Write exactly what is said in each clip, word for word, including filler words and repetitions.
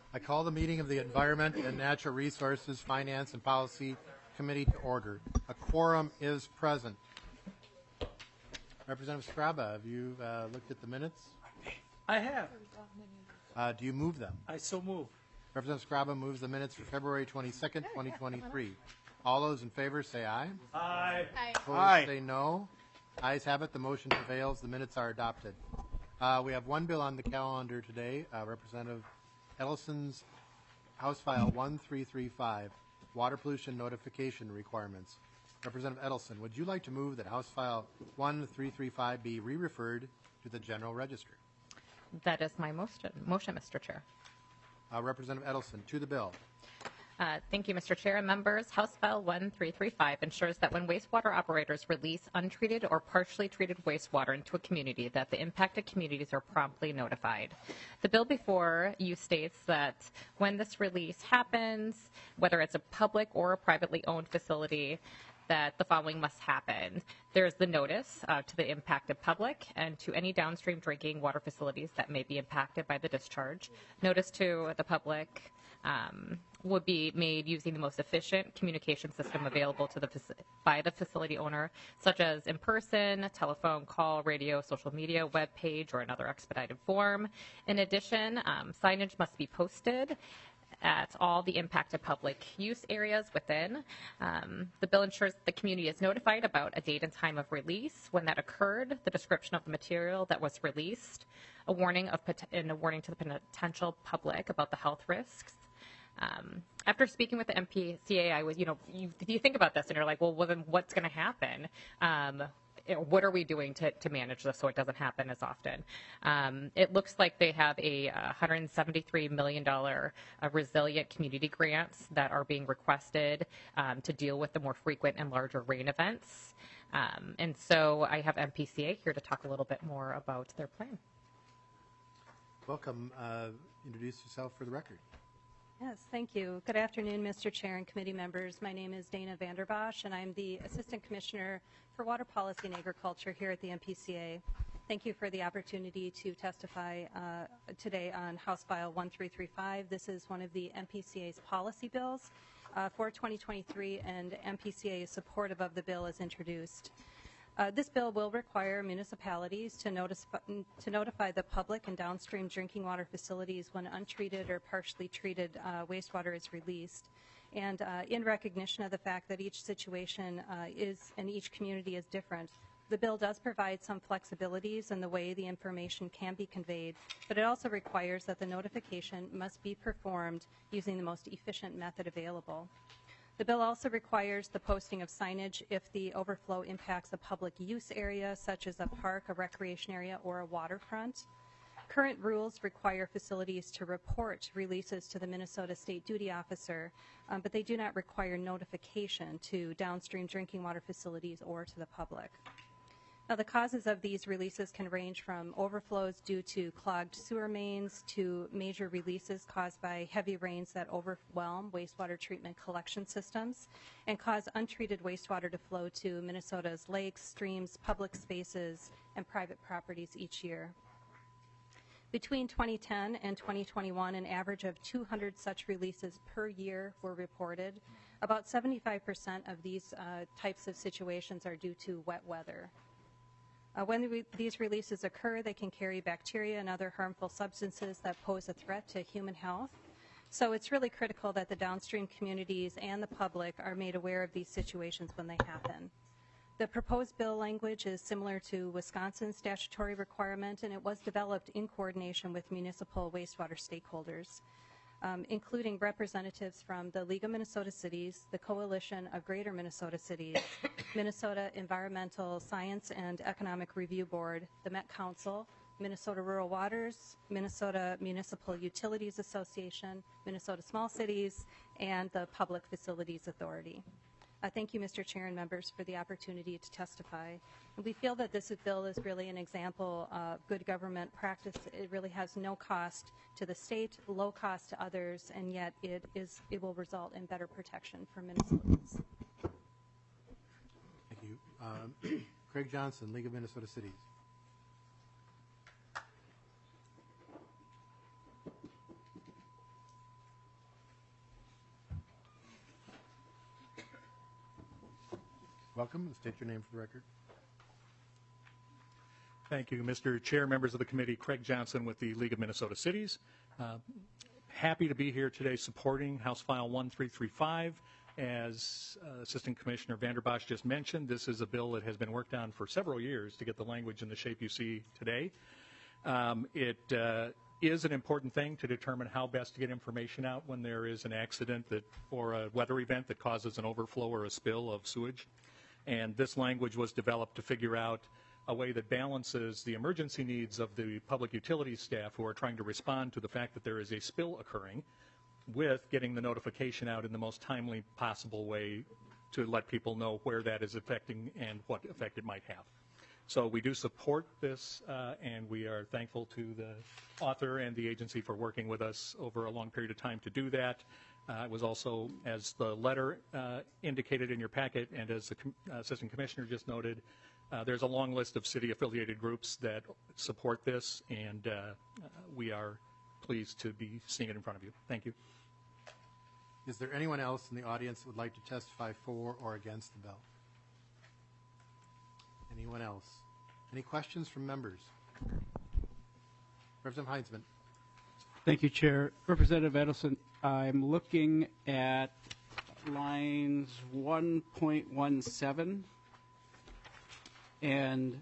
I call the meeting of the Environment and Natural Resources, Finance and Policy Committee to order. A quorum is present. Representative Scraba, have you uh, looked at the minutes? I have. Uh, do you move them? I so move. Representative Scraba moves the minutes for February twenty-second, twenty twenty-three. All those in favor say aye. Aye. Opposed Aye. say no. Ayes have it. The motion prevails. The minutes are adopted. Uh, we have one bill on the calendar today. Uh, Representative Edelson's House File one three three five, Water Pollution Notification Requirements. Representative Edelson, would you like to move that House File one three three five be re-referred to the General Register? That is my motion, motion Mister Chair. Uh, Representative Edelson, to the bill. Uh, Thank you, Mister Chair and members. House File one three three five ensures that when wastewater operators release untreated or partially treated wastewater into a community, that the impacted communities are promptly notified. The bill before you states that when this release happens, whether it's a public or a privately owned facility, that the following must happen. There's the notice uh, to the impacted public and to any downstream drinking water facilities that may be impacted by the discharge. Notice to the public um, would be made using the most efficient communication system available to the by the facility owner, such as in person, telephone, call, radio, social media, web page, or another expedited form. In addition, um, signage must be posted at all the impacted public use areas within. Um, the bill ensures that the community is notified about a date and time of release, when that occurred, the description of the material that was released, a warning of and a warning to the potential public about the health risks. Um, after speaking with the M P C A, I was, you know, you, you think about this and you're like, well, well then what's going to happen? Um, what are we doing to, to manage this so it doesn't happen as often? Um, it looks like they have a one hundred seventy-three million dollars uh, resilient community grants that are being requested um, to deal with the more frequent and larger rain events. Um, and so I have M P C A here to talk a little bit more about their plan. Welcome. Uh, introduce yourself for the record. Yes, thank you. Good afternoon, Mister Chair and committee members. My name is Dana Vanderbosch, and I'm the Assistant Commissioner for Water Policy and Agriculture here at the M P C A. Thank you for the opportunity to testify uh, today on House File one three three five. This is one of the M P C A's policy bills uh, for twenty twenty-three, and M P C A is supportive of the bill as introduced. Uh, this bill will require municipalities to, notice, to notify the public and downstream drinking water facilities when untreated or partially treated uh, wastewater is released. And uh, in recognition of the fact that each situation uh, is and each community is different, the bill does provide some flexibilities in the way the information can be conveyed, but it also requires that the notification must be performed using the most efficient method available. The bill also requires the posting of signage if the overflow impacts a public use area, such as a park, a recreation area, or a waterfront. Current rules require facilities to report releases to the Minnesota State Duty Officer, um, but they do not require notification to downstream drinking water facilities or to the public. Now, the causes of these releases can range from overflows due to clogged sewer mains to major releases caused by heavy rains that overwhelm wastewater treatment collection systems and cause untreated wastewater to flow to Minnesota's lakes, streams, public spaces, and private properties each year. Between twenty ten and twenty twenty-one, an average of two hundred such releases per year were reported. About seventy-five percent of these uh, types of situations are due to wet weather. Uh, when the re these releases occur, they can carry bacteria and other harmful substances that pose a threat to human health. So it's really critical that the downstream communities and the public are made aware of these situations when they happen. The proposed bill language is similar to Wisconsin's statutory requirement, and it was developed in coordination with municipal wastewater stakeholders, um, including representatives from the League of Minnesota Cities, the Coalition of Greater Minnesota Cities, Minnesota Environmental Science and Economic Review Board, the Met Council, Minnesota Rural Waters, Minnesota Municipal Utilities Association, Minnesota Small Cities, and the Public Facilities Authority. Uh, thank you, Mister Chair and members, for the opportunity to testify. And we feel that this bill is really an example of good government practice. It really has no cost to the state, low cost to others, and yet it is it will result in better protection for Minnesotans. Thank you. Um, Craig Johnson, League of Minnesota Cities. Welcome, and state your name for the record. Thank you, Mister Chair, members of the committee. Craig Johnson with the League of Minnesota Cities. Uh, happy to be here today supporting House File one three three five. As uh, Assistant Commissioner Vanderbosch just mentioned, this is a bill that has been worked on for several years to get the language in the shape you see today. Um, it uh, is an important thing to determine how best to get information out when there is an accident that, or a weather event that causes an overflow or a spill of sewage. And this language was developed to figure out a way that balances the emergency needs of the public utilities staff who are trying to respond to the fact that there is a spill occurring with getting the notification out in the most timely possible way to let people know where that is affecting and what effect it might have. So we do support this, uh, and we are thankful to the author and the agency for working with us over a long period of time to do that. Uh, it was also, as the letter uh, indicated in your packet, and as the com uh, Assistant Commissioner just noted, uh, there's a long list of city-affiliated groups that support this, and uh, uh, we are pleased to be seeing it in front of you. Thank you. Is there anyone else in the audience that would like to testify for or against the bill? Anyone else? Any questions from members? Representative Heinzman. Thank you, Chair. Representative Edelson, I'm looking at lines one point one seven and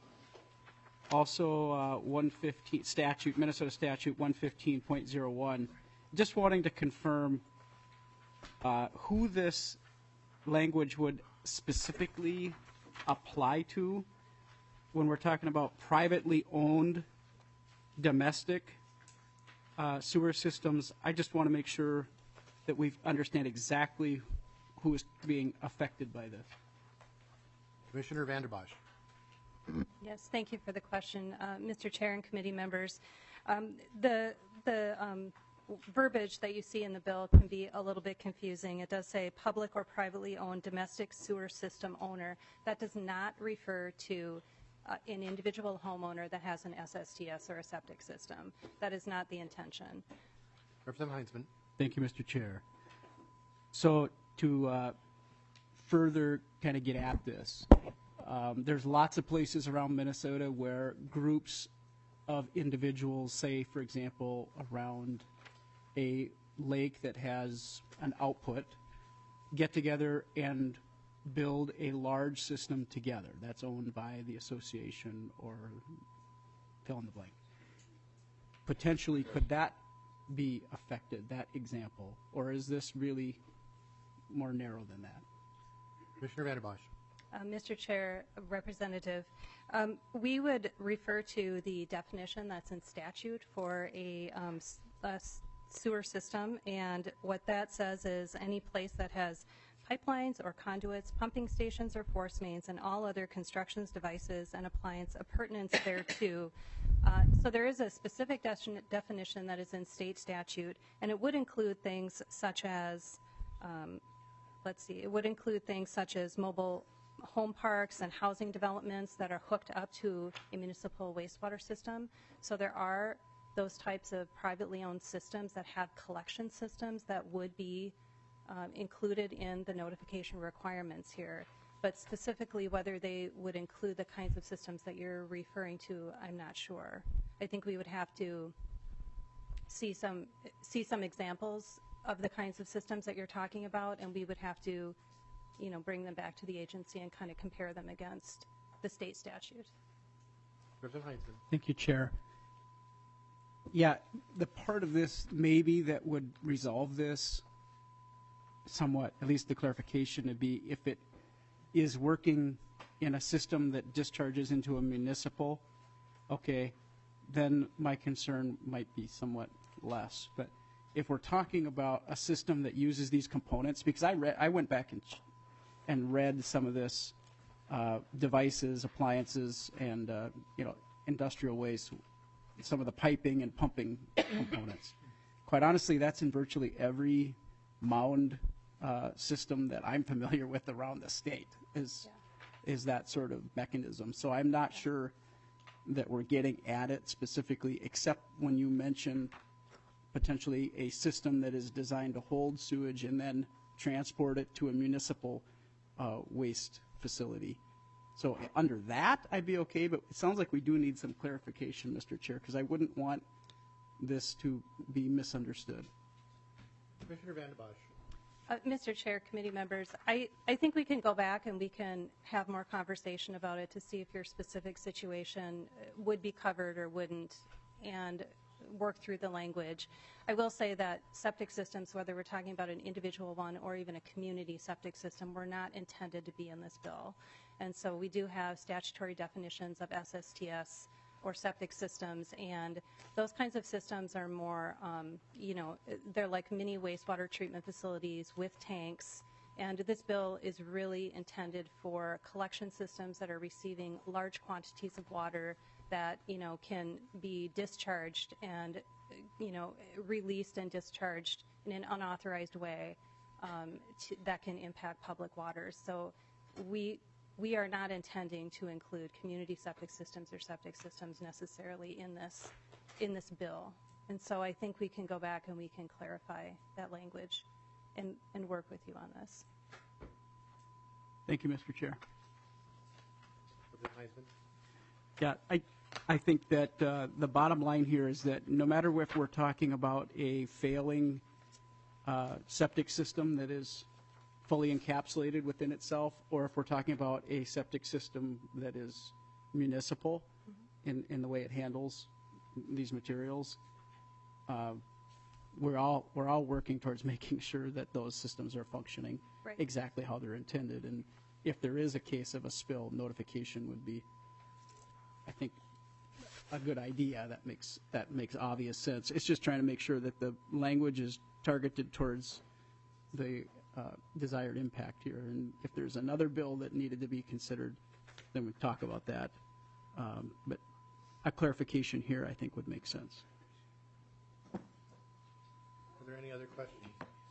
also uh, one fifteen statute, Minnesota statute one fifteen point oh one. Just wanting to confirm uh, who this language would specifically apply to when we're talking about privately owned domestic uh, sewer systems. I just want to make sure that we understand exactly who is being affected by this. Commissioner Vanderbosch. Yes, thank you for the question, uh, Mister Chair and committee members. Um, the the um, verbiage that you see in the bill can be a little bit confusing. It does say public or privately owned domestic sewer system owner. That does not refer to uh, an individual homeowner that has an S S T S or a septic system. That is not the intention. Representative Heinzman. Thank you, Mister Chair. So to uh, further kind of get at this, um, there's lots of places around Minnesota where groups of individuals, say, for example, around a lake that has an output, get together and build a large system together that's owned by the association or fill in the blank. Potentially, could that be affected, that example, or is this really more narrow than that? Commissioner Vanderbosch. Uh, Mister Chair, Representative, um, we would refer to the definition that's in statute for a, um, s a s sewer system, and what that says is any place that has pipelines or conduits, pumping stations or force mains, and all other constructions, devices, and appliance appurtenance thereto. Uh, so there is a specific de definition that is in state statute, and it would include things such as, um, let's see, it would include things such as mobile home parks and housing developments that are hooked up to a municipal wastewater system. So there are those types of privately owned systems that have collection systems that would be um, included in the notification requirements here. But specifically whether they would include the kinds of systems that you're referring to, I'm not sure. I think we would have to see some see some examples of the kinds of systems that you're talking about, and we would have to, you know, bring them back to the agency and kind of compare them against the state statute. Representative Heinzman. Thank you, Chair. Yeah, the part of this maybe that would resolve this somewhat, at least the clarification would be if it is working in a system that discharges into a municipal, okay, then my concern might be somewhat less. But if we're talking about a system that uses these components, because I read, I went back and and read some of this uh, devices, appliances, and uh, you know, industrial waste, some of the piping and pumping components. Quite honestly, that's in virtually every mound uh, system that I'm familiar with around the state. Is yeah. is that sort of mechanism? So I'm not sure that we're getting at it specifically, except when you mentioned potentially a system that is designed to hold sewage and then transport it to a municipal uh, waste facility. So under that, I'd be okay, but it sounds like we do need some clarification, Mister Chair, because I wouldn't want this to be misunderstood. Commissioner Vanderbosch. Uh, Mister Chair, committee members, I, I think we can go back and we can have more conversation about it to see if your specific situation would be covered or wouldn't, and work through the language. I will say that septic systems, whether we're talking about an individual one or even a community septic system, were not intended to be in this bill. And so we do have statutory definitions of S S T S or septic systems, and those kinds of systems are more, um, you know, they're like mini wastewater treatment facilities with tanks. And this bill is really intended for collection systems that are receiving large quantities of water that, you know, can be discharged and, you know, released and discharged in an unauthorized way um, to, that can impact public waters. So we we are not intending to include community septic systems or septic systems necessarily in this in this bill. And so I think we can go back and we can clarify that language and, and work with you on this. Thank you, Mister Chair. Representative Heisman. Yeah, I, I think that uh, the bottom line here is that no matter if we're talking about a failing uh, septic system that is fully encapsulated within itself, or if we're talking about a septic system that is municipal mm-hmm. in, in the way it handles these materials, uh, we're all we're all working towards making sure that those systems are functioning right. exactly how they're intended. And if there is a case of a spill, notification would be, I think, a good idea. That makes that makes obvious sense. It's just trying to make sure that the language is targeted towards the uh, desired impact here. And if there's another bill that needed to be considered, then we talk about that. Um, but a clarification here, I think, would make sense. Are there any other questions?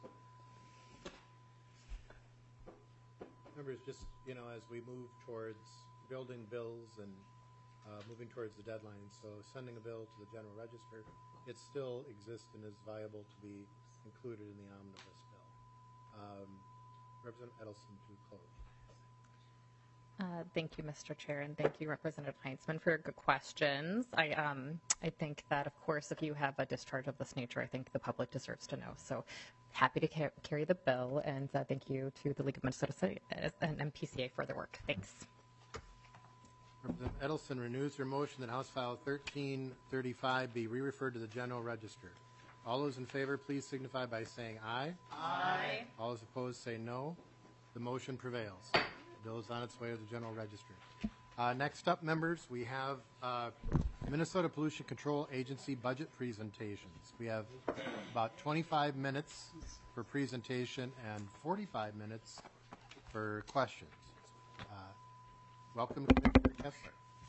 Members, just, you know, as we move towards building bills and uh, moving towards the deadline, so sending a bill to the general register, it still exists and is viable to be included in the omnibus bill. Um, Representative Edelson to close. Uh, thank you, Mister Chair, and thank you, Representative Heinzman, for your good questions. I um, I think that, of course, if you have a discharge of this nature, I think the public deserves to know. So happy to ca- carry the bill, and uh, thank you to the League of Minnesota Cities and M P C A for their work. Thanks. Representative Edelson renews her motion that House File thirteen thirty-five be re-referred to the general register. All those in favor, please signify by saying aye. Aye. All those opposed say no. The motion prevails. The bill is on its way to the general register. Uh, next up, members, we have uh, Minnesota Pollution Control Agency budget presentations. We have about twenty-five minutes for presentation and forty-five minutes for questions. Uh, welcome, Commissioner Kessler.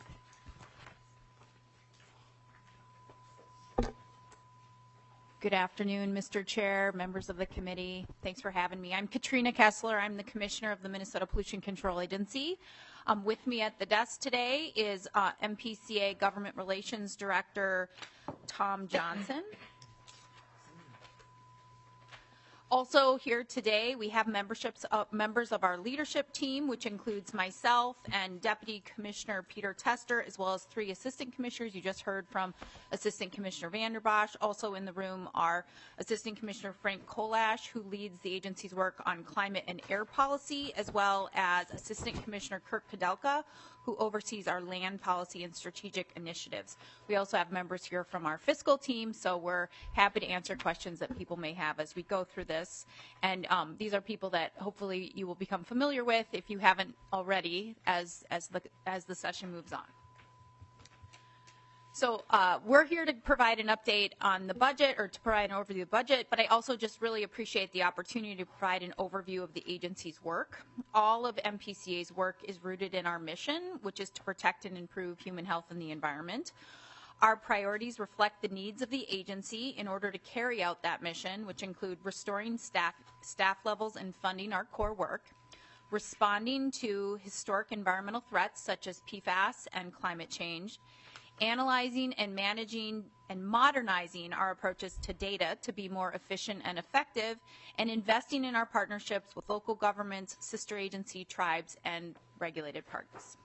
Good afternoon, Mister Chair, members of the committee. Thanks for having me. I'm Katrina Kessler. I'm the Commissioner of the Minnesota Pollution Control Agency. Um, with me at the desk today is uh, M P C A Government Relations Director Tom Johnson. Also here today, we have memberships of, members of our leadership team, which includes myself and Deputy Commissioner Peter Tester, as well as three assistant commissioners. You just heard from Assistant Commissioner Vanderbosch. Also in the room are Assistant Commissioner Frank Kolash, who leads the agency's work on climate and air policy, as well as Assistant Commissioner Kirk Kadelka, who oversees our land policy and strategic initiatives. We also have members here from our fiscal team, so we're happy to answer questions that people may have as we go through this. And um, these are people that hopefully you will become familiar with if you haven't already as, as, the, as the session moves on. So uh, we're here to provide an update on the budget, or to provide an overview of the budget, but I also just really appreciate the opportunity to provide an overview of the agency's work. All of M P C A's work is rooted in our mission, which is to protect and improve human health and the environment. Our priorities reflect the needs of the agency in order to carry out that mission, which include restoring staff, staff levels and funding our core work, responding to historic environmental threats such as P FAS and climate change, analyzing and managing and modernizing our approaches to data to be more efficient and effective, and investing in our partnerships with local governments, sister agency, tribes, and regulated parties.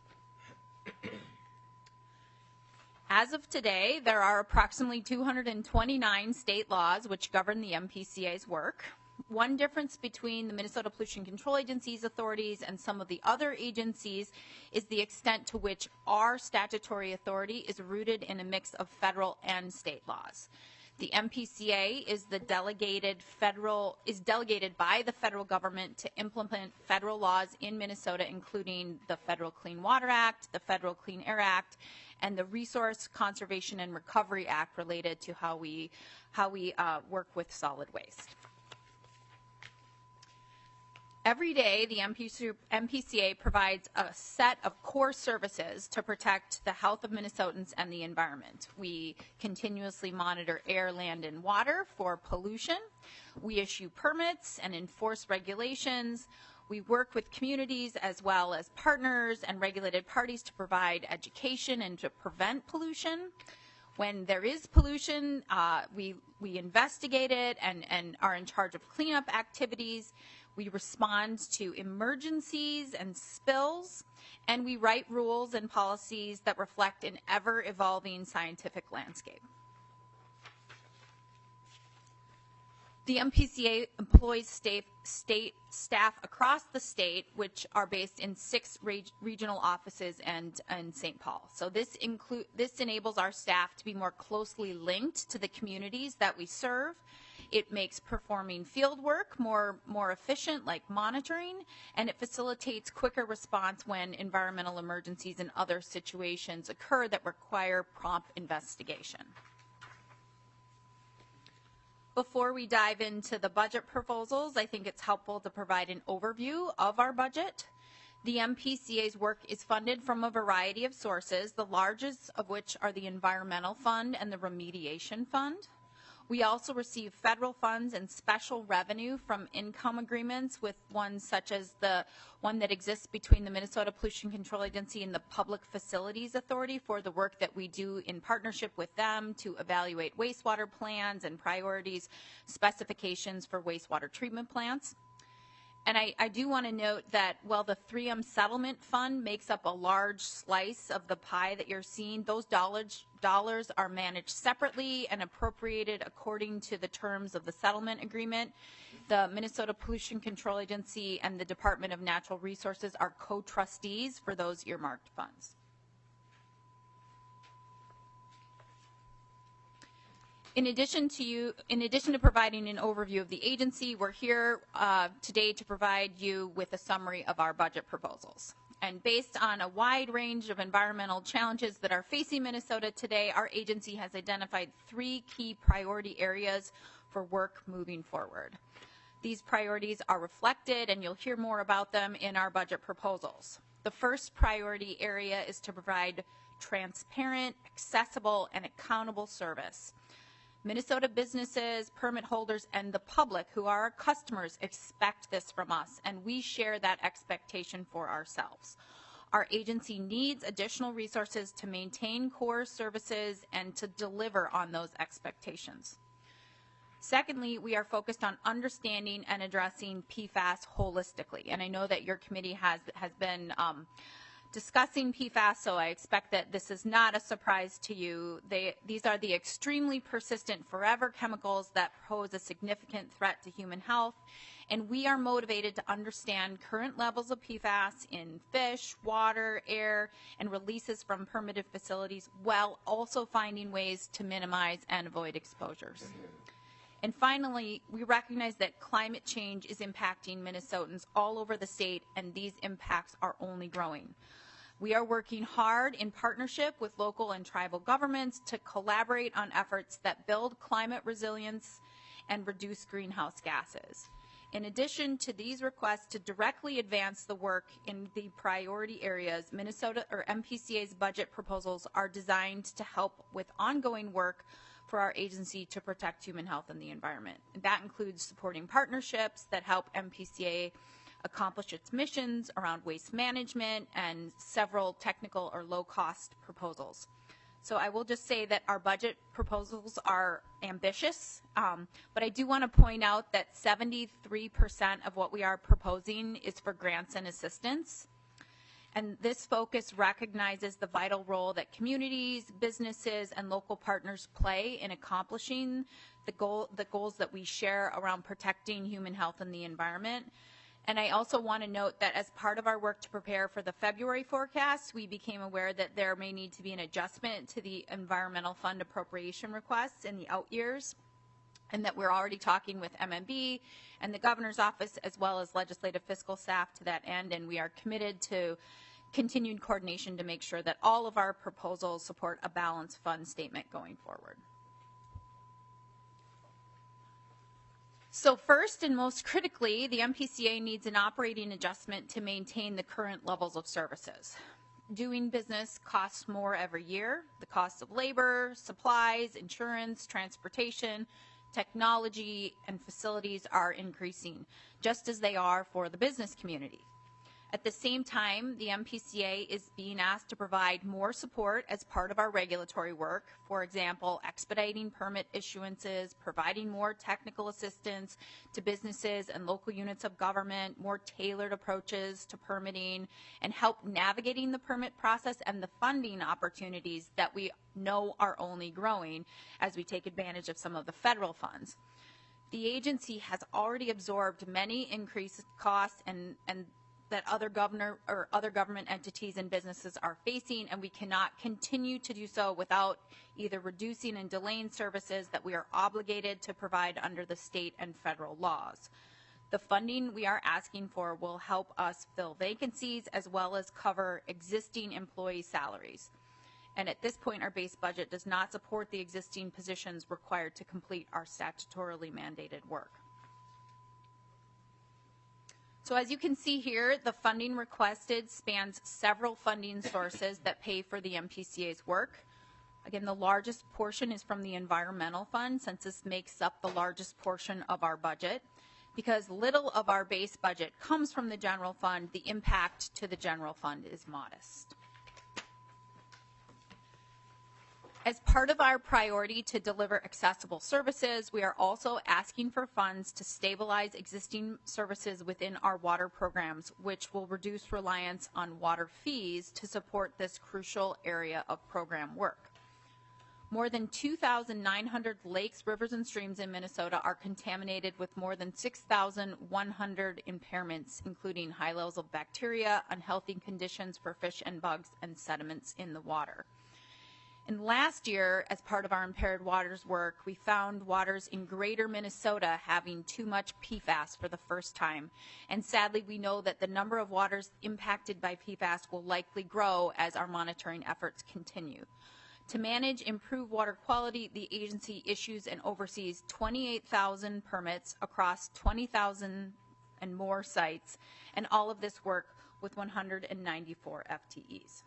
As of today, there are approximately two hundred twenty-nine state laws which govern the M P C A's work. One difference between the Minnesota Pollution Control Agency's authorities and some of the other agencies is the extent to which our statutory authority is rooted in a mix of federal and state laws. The M P C A is the delegated federal is delegated by the federal government to implement federal laws in Minnesota, including the Federal Clean Water Act, the Federal Clean Air Act, and the Resource Conservation and Recovery Act related to how we how we uh, work with solid waste. Every day, the M P C A provides a set of core services to protect the health of Minnesotans and the environment. We continuously monitor air, land, and water for pollution. We issue permits and enforce regulations. We work with communities as well as partners and regulated parties to provide education and to prevent pollution. When there is pollution, uh, we, we investigate it and, and are in charge of cleanup activities. We respond to emergencies and spills, and we write rules and policies that reflect an ever-evolving scientific landscape. The M P C A employs state, state staff across the state, which are based in six reg, regional offices and in Saint Paul. So this include this enables our staff to be more closely linked to the communities that we serve. It makes performing field work more, more efficient, like monitoring, and it facilitates quicker response when environmental emergencies and other situations occur that require prompt investigation. Before we dive into the budget proposals, I think it's helpful to provide an overview of our budget. The M P C A's work is funded from a variety of sources, the largest of which are the Environmental Fund and the Remediation Fund. We also receive federal funds and special revenue from income agreements with ones such as the one that exists between the Minnesota Pollution Control Agency and the Public Facilities Authority for the work that we do in partnership with them to evaluate wastewater plans and priorities, specifications for wastewater treatment plants. And I, I do want to note that while the three M Settlement Fund makes up a large slice of the pie that you're seeing, those dollars, dollars are managed separately and appropriated according to the terms of the settlement agreement. The Minnesota Pollution Control Agency and the Department of Natural Resources are co-trustees for those earmarked funds. In addition to you, in addition to providing an overview of the agency, we're here uh, today to provide you with a summary of our budget proposals. And based on a wide range of environmental challenges that are facing Minnesota today, our agency has identified three key priority areas for work moving forward. These priorities are reflected, and you'll hear more about them in our budget proposals. The first priority area is to provide transparent, accessible, and accountable service. Minnesota businesses, permit holders, and the public, who are our customers, expect this from us, and we share that expectation for ourselves. Our agency needs additional resources to maintain core services and to deliver on those expectations. Secondly, we are focused on understanding and addressing P FAS holistically, and I know that your committee has, has been um, discussing P FAS, so I expect that this is not a surprise to you. They, these are the extremely persistent forever chemicals that pose a significant threat to human health, and we are motivated to understand current levels of P FAS in fish, water, air, and releases from permitted facilities, while also finding ways to minimize and avoid exposures. And finally, we recognize that climate change is impacting Minnesotans all over the state, and these impacts are only growing. We are working hard in partnership with local and tribal governments to collaborate on efforts that build climate resilience and reduce greenhouse gases. In addition to these requests to directly advance the work in the priority areas, Minnesota or M P C A's budget proposals are designed to help with ongoing work for our agency to protect human health and the environment. And that includes supporting partnerships that help M P C A accomplish its missions around waste management and several technical or low-cost proposals. So I will just say that our budget proposals are ambitious, um, but I do want to point out that seventy-three percent of what we are proposing is for grants and assistance. And this focus recognizes the vital role that communities, businesses, and local partners play in accomplishing the goal, the goals that we share around protecting human health and the environment. And I also want to note that as part of our work to prepare for the February forecast, we became aware that there may need to be an adjustment to the environmental fund appropriation requests in the out years, and that we're already talking with M M B and the governor's office as well as legislative fiscal staff to that end, and we are committed to continued coordination to make sure that all of our proposals support a balanced fund statement going forward. So first and most critically, the M P C A needs an operating adjustment to maintain the current levels of services. Doing business costs more every year. The costs of labor, supplies, insurance, transportation, technology, and facilities are increasing, just as they are for the business community. At the same time, the M P C A is being asked to provide more support as part of our regulatory work. For example, expediting permit issuances, providing more technical assistance to businesses and local units of government, more tailored approaches to permitting, and help navigating the permit process and the funding opportunities that we know are only growing as we take advantage of some of the federal funds. The agency has already absorbed many increased costs and, and that other governor or other government entities and businesses are facing, and we cannot continue to do so without either reducing and delaying services that we are obligated to provide under the state and federal laws. The funding we are asking for will help us fill vacancies as well as cover existing employee salaries. And at this point, our base budget does not support the existing positions required to complete our statutorily mandated work. So as you can see here, the funding requested spans several funding sources that pay for the M P C A's work. Again, the largest portion is from the environmental fund, since this makes up the largest portion of our budget. Because little of our base budget comes from the general fund, the impact to the general fund is modest. As part of our priority to deliver accessible services, we are also asking for funds to stabilize existing services within our water programs, which will reduce reliance on water fees to support this crucial area of program work. More than two thousand nine hundred lakes, rivers, and streams in Minnesota are contaminated with more than six thousand one hundred impairments, including high levels of bacteria, unhealthy conditions for fish and bugs, and sediments in the water. And last year, as part of our impaired waters work, we found waters in greater Minnesota having too much P FAS for the first time. And sadly, we know that the number of waters impacted by P FAS will likely grow as our monitoring efforts continue. To manage improved water quality, the agency issues and oversees twenty-eight thousand permits across twenty thousand and more sites, and all of this work with one hundred ninety-four F T Es.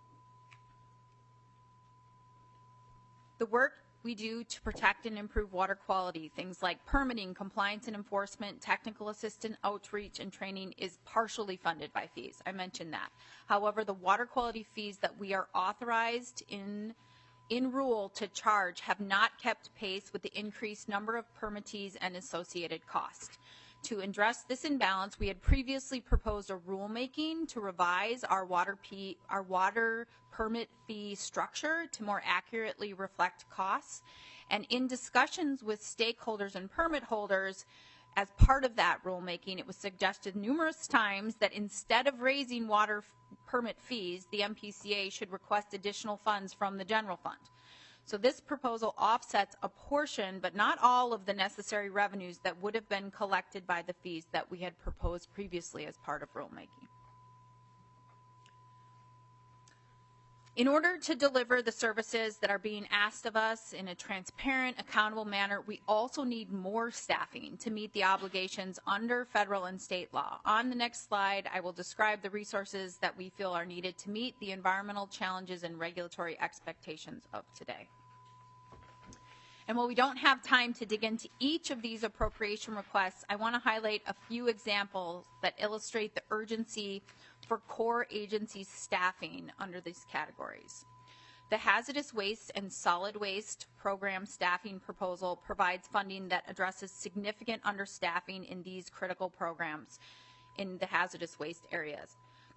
The work we do to protect and improve water quality, things like permitting, compliance and enforcement, technical assistance, outreach, and training, is partially funded by fees. I mentioned that. However, the water quality fees that we are authorized in, in rule to charge have not kept pace with the increased number of permittees and associated costs. To address this imbalance, we had previously proposed a rulemaking to revise our water, P, our water permit fee structure to more accurately reflect costs. And in discussions with stakeholders and permit holders, as part of that rulemaking, it was suggested numerous times that instead of raising water permit fees, the M P C A should request additional funds from the general fund. So this proposal offsets a portion, but not all, of the necessary revenues that would have been collected by the fees that we had proposed previously as part of rulemaking. In order to deliver the services that are being asked of us in a transparent, accountable manner, we also need more staffing to meet the obligations under federal and state law. On the next slide, I will describe the resources that we feel are needed to meet the environmental challenges and regulatory expectations of today. And while we don't have time to dig into each of these appropriation requests, I want to highlight a few examples that illustrate the urgency for core agency staffing under these categories. The Hazardous Waste and Solid Waste Program staffing proposal provides funding that addresses significant understaffing in these critical programs in the hazardous waste areas.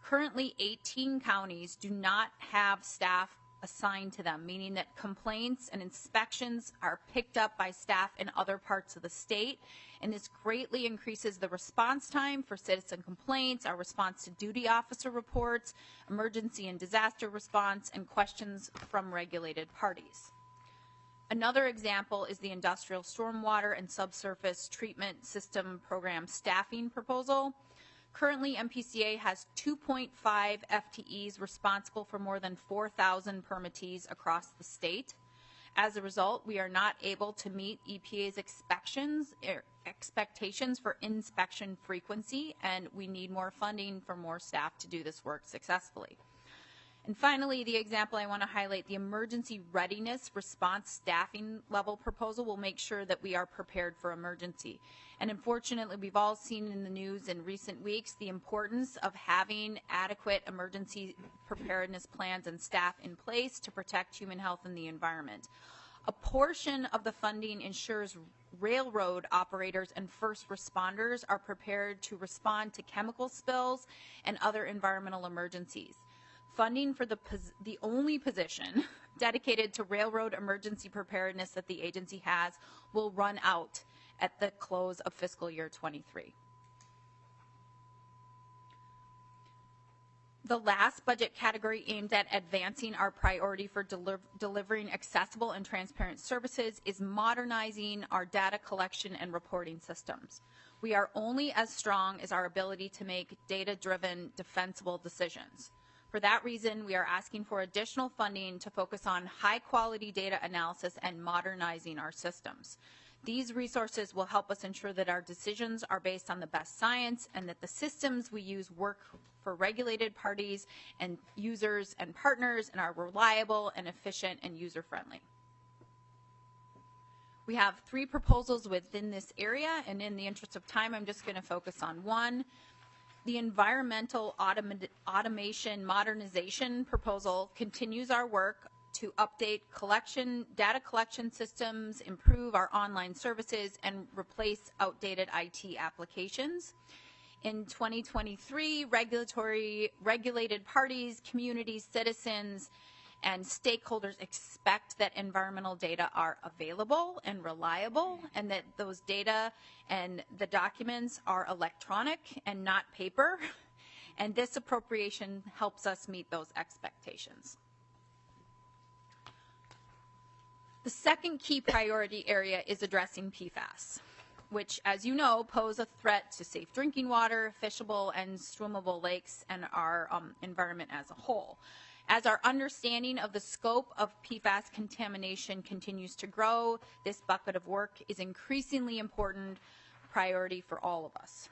Currently, eighteen counties do not have staff assigned to them, meaning that complaints and inspections are picked up by staff in other parts of the state, and this greatly increases the response time for citizen complaints, our response to duty officer reports, emergency and disaster response, and questions from regulated parties. Another example is the Industrial Stormwater and Subsurface Treatment System Program staffing proposal. Currently, M P C A has two point five F T Es responsible for more than four thousand permittees across the state. As a result, we are not able to meet E P A's expectations, er, expectations for inspection frequency, and we need more funding for more staff to do this work successfully. And finally, the example I want to highlight, the emergency readiness response staffing level proposal will make sure that we are prepared for emergency. And unfortunately, we've all seen in the news in recent weeks the importance of having adequate emergency preparedness plans and staff in place to protect human health and the environment. A portion of the funding ensures railroad operators and first responders are prepared to respond to chemical spills and other environmental emergencies. Funding for the, the only position dedicated to railroad emergency preparedness that the agency has will run out at the close of fiscal year twenty-three. The last budget category aimed at advancing our priority for deli delivering accessible and transparent services is modernizing our data collection and reporting systems. We are only as strong as our ability to make data-driven, defensible decisions. For that reason, we are asking for additional funding to focus on high-quality data analysis and modernizing our systems. These resources will help us ensure that our decisions are based on the best science and that the systems we use work for regulated parties and users and partners and are reliable and efficient and user-friendly. We have three proposals within this area, and in the interest of time, I'm just going to focus on one. The environmental automa automation modernization proposal continues our work to update collection, data collection systems, improve our online services, and replace outdated I T applications. In twenty twenty-three, regulatory, regulated parties, communities, citizens, and stakeholders expect that environmental data are available and reliable, and that those data and the documents are electronic and not paper. And this appropriation helps us meet those expectations. The second key priority area is addressing P FAS, which, as you know, pose a threat to safe drinking water, fishable and swimmable lakes, and our um, environment as a whole. As our understanding of the scope of P FAS contamination continues to grow, this bucket of work is increasingly important priority for all of us.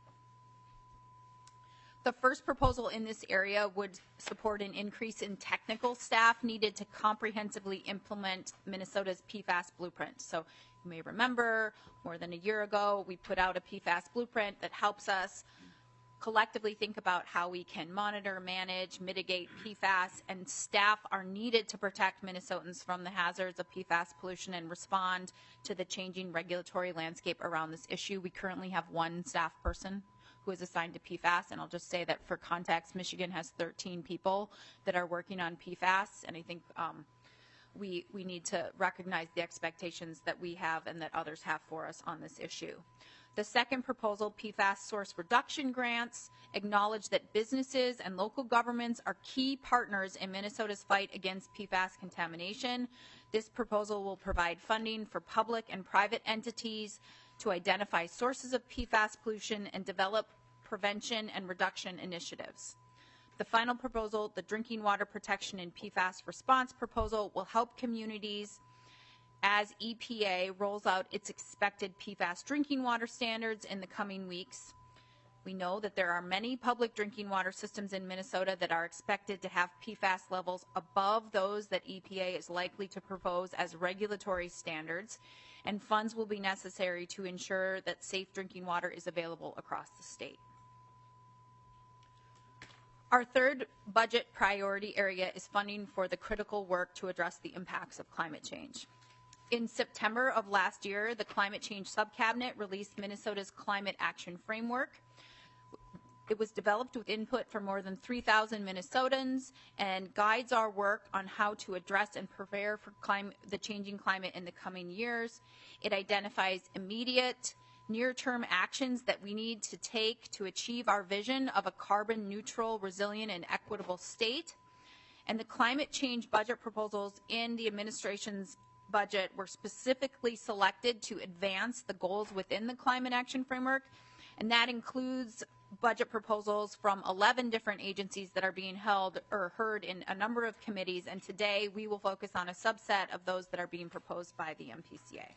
The first proposal in this area would support an increase in technical staff needed to comprehensively implement Minnesota's P FAS blueprint. So you may remember more than a year ago, we put out a P FAS blueprint that helps us collectively think about how we can monitor, manage, mitigate P FAS, and staff are needed to protect Minnesotans from the hazards of P FAS pollution and respond to the changing regulatory landscape around this issue. We currently have one staff person who is assigned to P FAS, and I'll just say that for context, Michigan has thirteen people that are working on P FAS, and I think um, we, we need to recognize the expectations that we have and that others have for us on this issue. The second proposal, P FAS source reduction grants, acknowledge that businesses and local governments are key partners in Minnesota's fight against P FAS contamination. This proposal will provide funding for public and private entities to identify sources of P FAS pollution and develop prevention and reduction initiatives. The final proposal, the Drinking Water Protection and P FAS Response Proposal, will help communities as E P A rolls out its expected P FAS drinking water standards in the coming weeks. We know that there are many public drinking water systems in Minnesota that are expected to have P FAS levels above those that E P A is likely to propose as regulatory standards, and funds will be necessary to ensure that safe drinking water is available across the state. Our third budget priority area is funding for the critical work to address the impacts of climate change. In September of last year, the Climate Change Subcabinet released Minnesota's Climate Action Framework. It was developed with input from more than three thousand Minnesotans and guides our work on how to address and prepare for climate, the changing climate in the coming years. It identifies immediate, near-term actions that we need to take to achieve our vision of a carbon neutral, resilient, and equitable state. And the climate change budget proposals in the administration's budget were specifically selected to advance the goals within the climate action framework, and that includes budget proposals from eleven different agencies that are being held or heard in a number of committees, and today we will focus on a subset of those that are being proposed by the M P C A.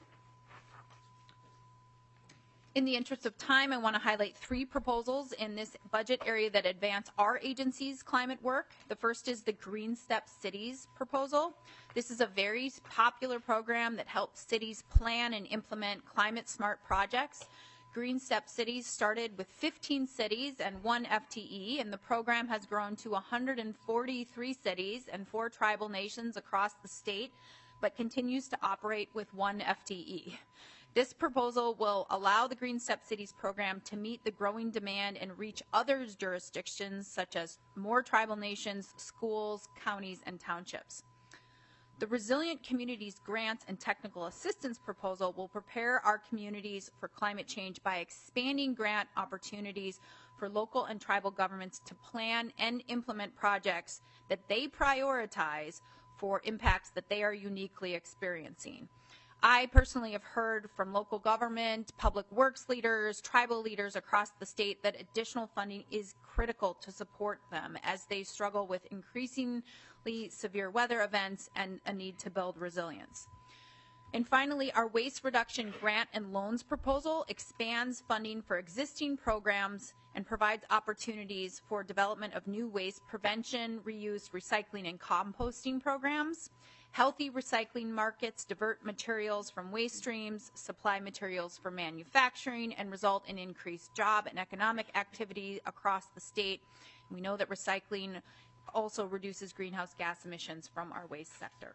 In the interest of time, I want to highlight three proposals in this budget area that advance our agency's climate work. The first is the Green Step Cities proposal. This is a very popular program that helps cities plan and implement climate smart projects. Green Step Cities started with fifteen cities and one F T E, and the program has grown to one hundred forty-three cities and four tribal nations across the state, but continues to operate with one F T E. This proposal will allow the Green Step Cities program to meet the growing demand and reach other jurisdictions such as more tribal nations, schools, counties, and townships. The Resilient Communities Grants and Technical Assistance proposal will prepare our communities for climate change by expanding grant opportunities for local and tribal governments to plan and implement projects that they prioritize for impacts that they are uniquely experiencing. I personally have heard from local government, public works leaders, tribal leaders across the state that additional funding is critical to support them as they struggle with increasingly severe weather events and a need to build resilience. And finally, our waste reduction grant and loans proposal expands funding for existing programs and provides opportunities for development of new waste prevention, reuse, recycling, and composting programs. Healthy recycling markets divert materials from waste streams, supply materials for manufacturing, and result in increased job and economic activity across the state. We know that recycling also reduces greenhouse gas emissions from our waste sector.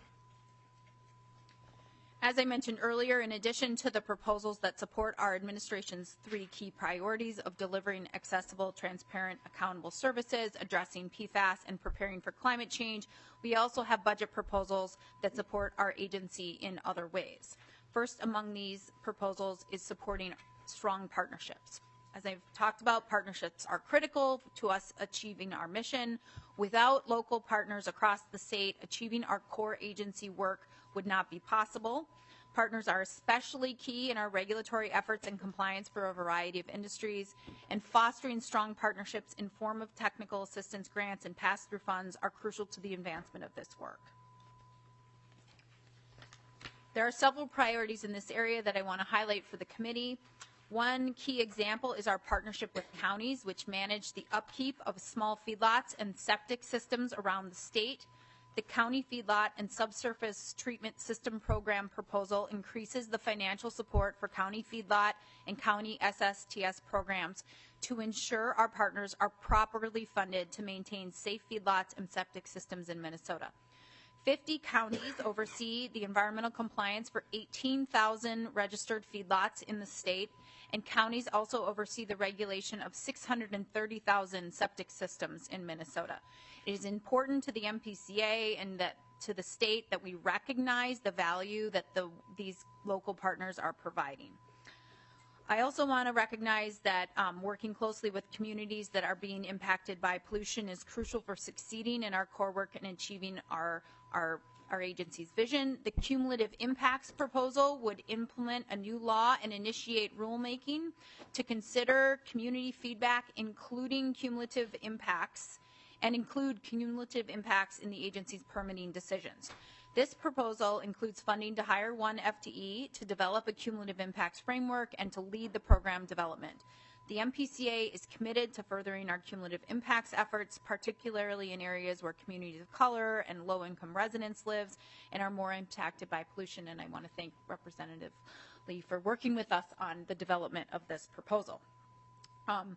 As I mentioned earlier, in addition to the proposals that support our administration's three key priorities of delivering accessible, transparent, accountable services, addressing P FAS, and preparing for climate change, we also have budget proposals that support our agency in other ways. First among these proposals is supporting strong partnerships. As I've talked about, partnerships are critical to us achieving our mission. Without local partners across the state, achieving our core agency work would not be possible. Partners are especially key in our regulatory efforts and compliance for a variety of industries, and fostering strong partnerships in form of technical assistance grants and pass-through funds are crucial to the advancement of this work. There are several priorities in this area that I want to highlight for the committee. One key example is our partnership with counties, which manage the upkeep of small feedlots and septic systems around the state. The County Feedlot and Subsurface Treatment System Program proposal increases the financial support for county feedlot and county S S T S programs to ensure our partners are properly funded to maintain safe feedlots and septic systems in Minnesota. fifty counties oversee the environmental compliance for eighteen thousand registered feedlots in the state, and counties also oversee the regulation of six hundred thirty thousand septic systems in Minnesota. It is important to the M P C A and that to the state that we recognize the value that the, these local partners are providing. I also want to recognize that um, working closely with communities that are being impacted by pollution is crucial for succeeding in our core work and achieving our, our, our agency's vision. The cumulative impacts proposal would implement a new law and initiate rulemaking to consider community feedback, including cumulative impacts, and include cumulative impacts in the agency's permitting decisions. This proposal includes funding to hire one F T E to develop a cumulative impacts framework and to lead the program development. The M P C A is committed to furthering our cumulative impacts efforts, particularly in areas where communities of color and low-income residents live and are more impacted by pollution, and I want to thank Representative Lee for working with us on the development of this proposal. Um,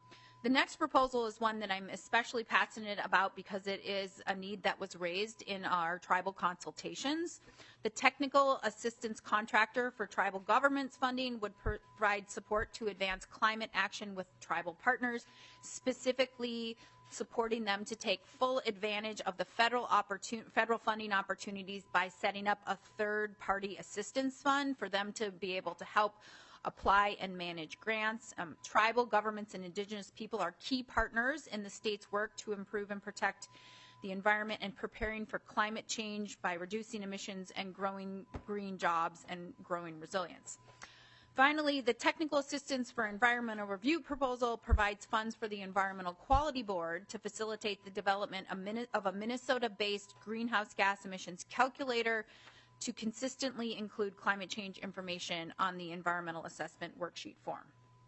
The next proposal is one that I'm especially passionate about because it is a need that was raised in our tribal consultations. The technical assistance contractor for tribal governments funding would provide support to advance climate action with tribal partners, specifically supporting them to take full advantage of the federal opportun- federal funding opportunities by setting up a third-party assistance fund for them to be able to help apply and manage grants. Um, tribal governments and indigenous people are key partners in the state's work to improve and protect the environment and preparing for climate change by reducing emissions and growing green jobs and growing resilience. Finally, the Technical Assistance for Environmental Review proposal provides funds for the Environmental Quality Board to facilitate the development of a Minnesota-based greenhouse gas emissions calculator to consistently include climate change information on the environmental assessment worksheet form.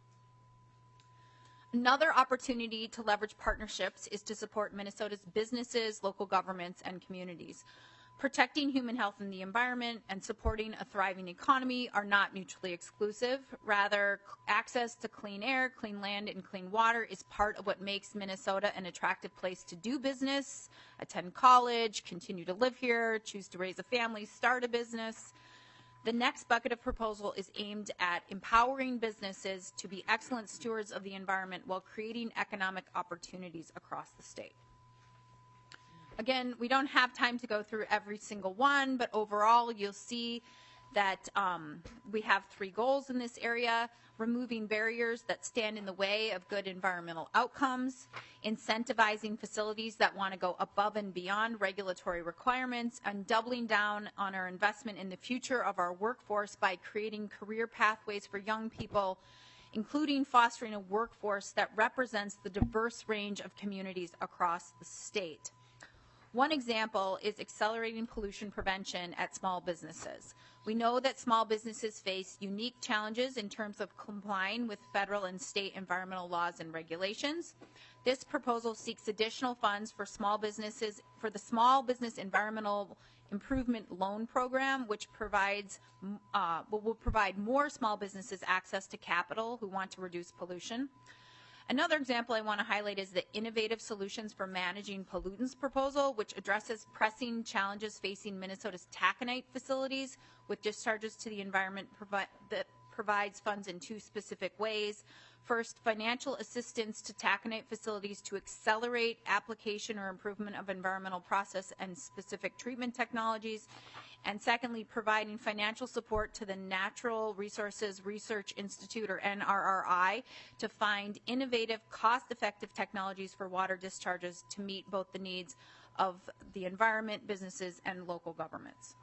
Another opportunity to leverage partnerships is to support Minnesota's businesses, local governments, and communities. Protecting human health and the environment and supporting a thriving economy are not mutually exclusive. Rather, access to clean air, clean land, and clean water is part of what makes Minnesota an attractive place to do business, attend college, continue to live here, choose to raise a family, start a business. The next bucket of proposal is aimed at empowering businesses to be excellent stewards of the environment while creating economic opportunities across the state. Again, we don't have time to go through every single one, but overall you'll see that um, we have three goals in this area: removing barriers that stand in the way of good environmental outcomes, incentivizing facilities that want to go above and beyond regulatory requirements, and doubling down on our investment in the future of our workforce by creating career pathways for young people, including fostering a workforce that represents the diverse range of communities across the state. One example is accelerating pollution prevention at small businesses. We know that small businesses face unique challenges in terms of complying with federal and state environmental laws and regulations. This proposal seeks additional funds for small businesses for the Small Business Environmental Improvement Loan Program, which provides uh, will provide more small businesses access to capital who want to reduce pollution. Another example I want to highlight is the Innovative Solutions for Managing Pollutants proposal, which addresses pressing challenges facing Minnesota's taconite facilities with discharges to the environment provi- that provides funds in two specific ways. First, financial assistance to taconite facilities to accelerate application or improvement of environmental process and specific treatment technologies. And secondly, providing financial support to the Natural Resources Research Institute, or N R R I, to find innovative, cost-effective technologies for water discharges to meet both the needs of the environment, businesses, and local governments.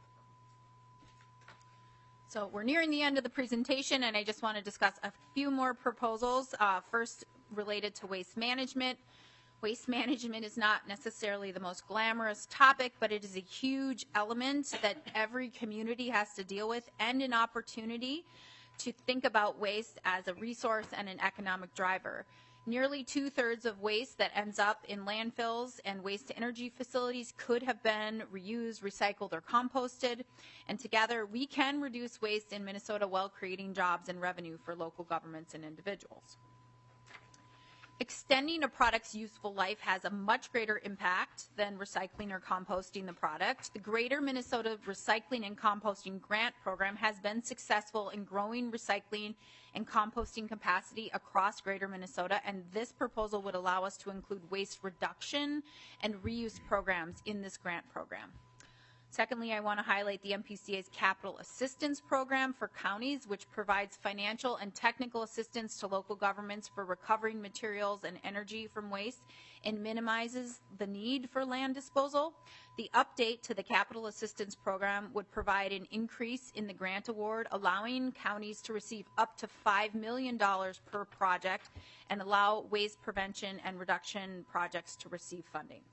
So we're nearing the end of the presentation, and I just want to discuss a few more proposals. Uh, first, related to waste management. Waste management is not necessarily the most glamorous topic, but it is a huge element that every community has to deal with, and an opportunity to think about waste as a resource and an economic driver. Nearly two-thirds of waste that ends up in landfills and waste-to-energy facilities could have been reused, recycled, or composted. And together, we can reduce waste in Minnesota while creating jobs and revenue for local governments and individuals. Extending a product's useful life has a much greater impact than recycling or composting the product. The Greater Minnesota Recycling and Composting Grant Program has been successful in growing recycling and composting capacity across Greater Minnesota, and this proposal would allow us to include waste reduction and reuse programs in this grant program. Secondly, I want to highlight the M P C A's Capital Assistance Program for counties, which provides financial and technical assistance to local governments for recovering materials and energy from waste and minimizes the need for land disposal. The update to the Capital Assistance Program would provide an increase in the grant award, allowing counties to receive up to five million dollars per project and allow waste prevention and reduction projects to receive funding.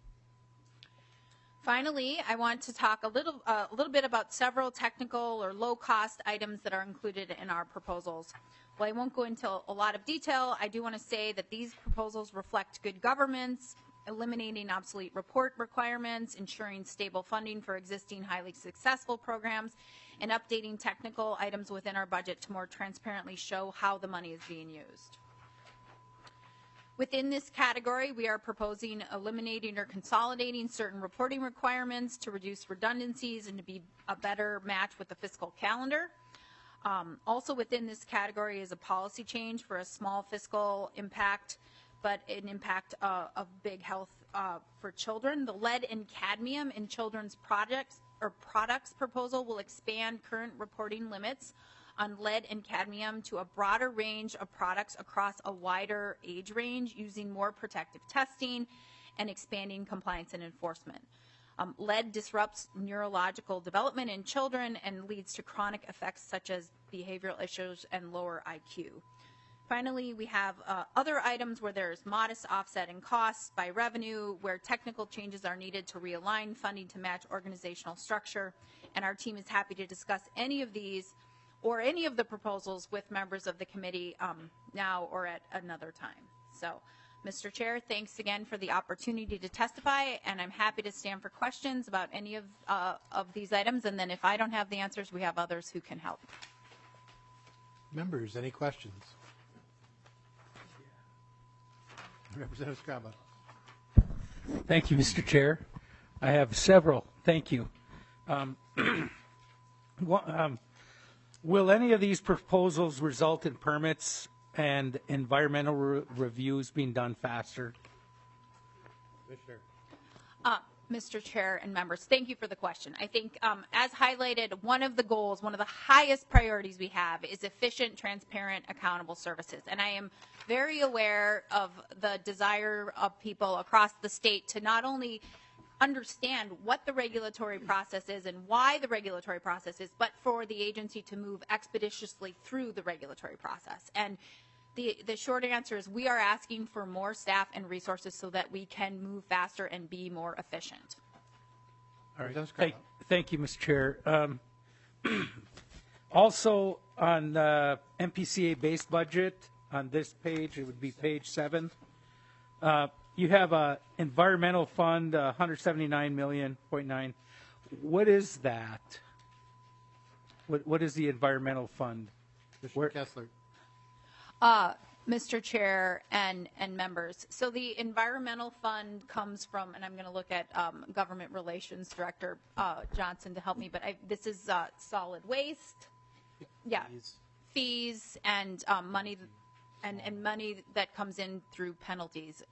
Finally, I want to talk a little, uh, a little bit about several technical or low-cost items that are included in our proposals. While I won't go into a lot of detail, I do want to say that these proposals reflect good governance, eliminating obsolete report requirements, ensuring stable funding for existing highly successful programs, and updating technical items within our budget to more transparently show how the money is being used. Within this category, we are proposing eliminating or consolidating certain reporting requirements to reduce redundancies and to be a better match with the fiscal calendar. Um, also within this category is a policy change for a small fiscal impact, but an impact uh, of big health uh, for children. The lead and cadmium in children's projects or products proposal will expand current reporting limits on lead and cadmium to a broader range of products across a wider age range using more protective testing and expanding compliance and enforcement. Um, lead disrupts neurological development in children and leads to chronic effects such as behavioral issues and lower I Q. Finally, we have uh, other items where there's modest offset in costs by revenue, where technical changes are needed to realign funding to match organizational structure, and our team is happy to discuss any of these or any of the proposals with members of the committee um, now or at another time. So, Mister Chair, thanks again for the opportunity to testify, and I'm happy to stand for questions about any of, uh, of these items, and then if I don't have the answers, we have others who can help. Members, any questions? Representative Scraba. Thank you, Mister Chair. I have several. Thank you. Um, well, um, will any of these proposals result in permits and environmental re reviews being done faster? Commissioner. Uh, Mister Chair and members, thank you for the question. I think um, as highlighted, one of the goals, one of the highest priorities we have is efficient, transparent, accountable services. And I am very aware of the desire of people across the state to not only understand what the regulatory process is and why the regulatory process is, but for the agency to move expeditiously through the regulatory process. And the, the short answer is we are asking for more staff and resources so that we can move faster and be more efficient. All right. Thank, thank you, Mister Chair. Um, also, on the M P C A-based budget, on this page, it would be page seven, uh, you have a environmental fund, uh, one hundred seventy-nine million point nine. What is that? What, what is the environmental fund? Commissioner Kessler. Uh, Mister Chair and, and members, so the environmental fund comes from, and I'm going to look at um, Government Relations Director uh, Johnson to help me, but I, this is uh, solid waste, yeah, Fees. fees and um, money, and, and money that comes in through penalties.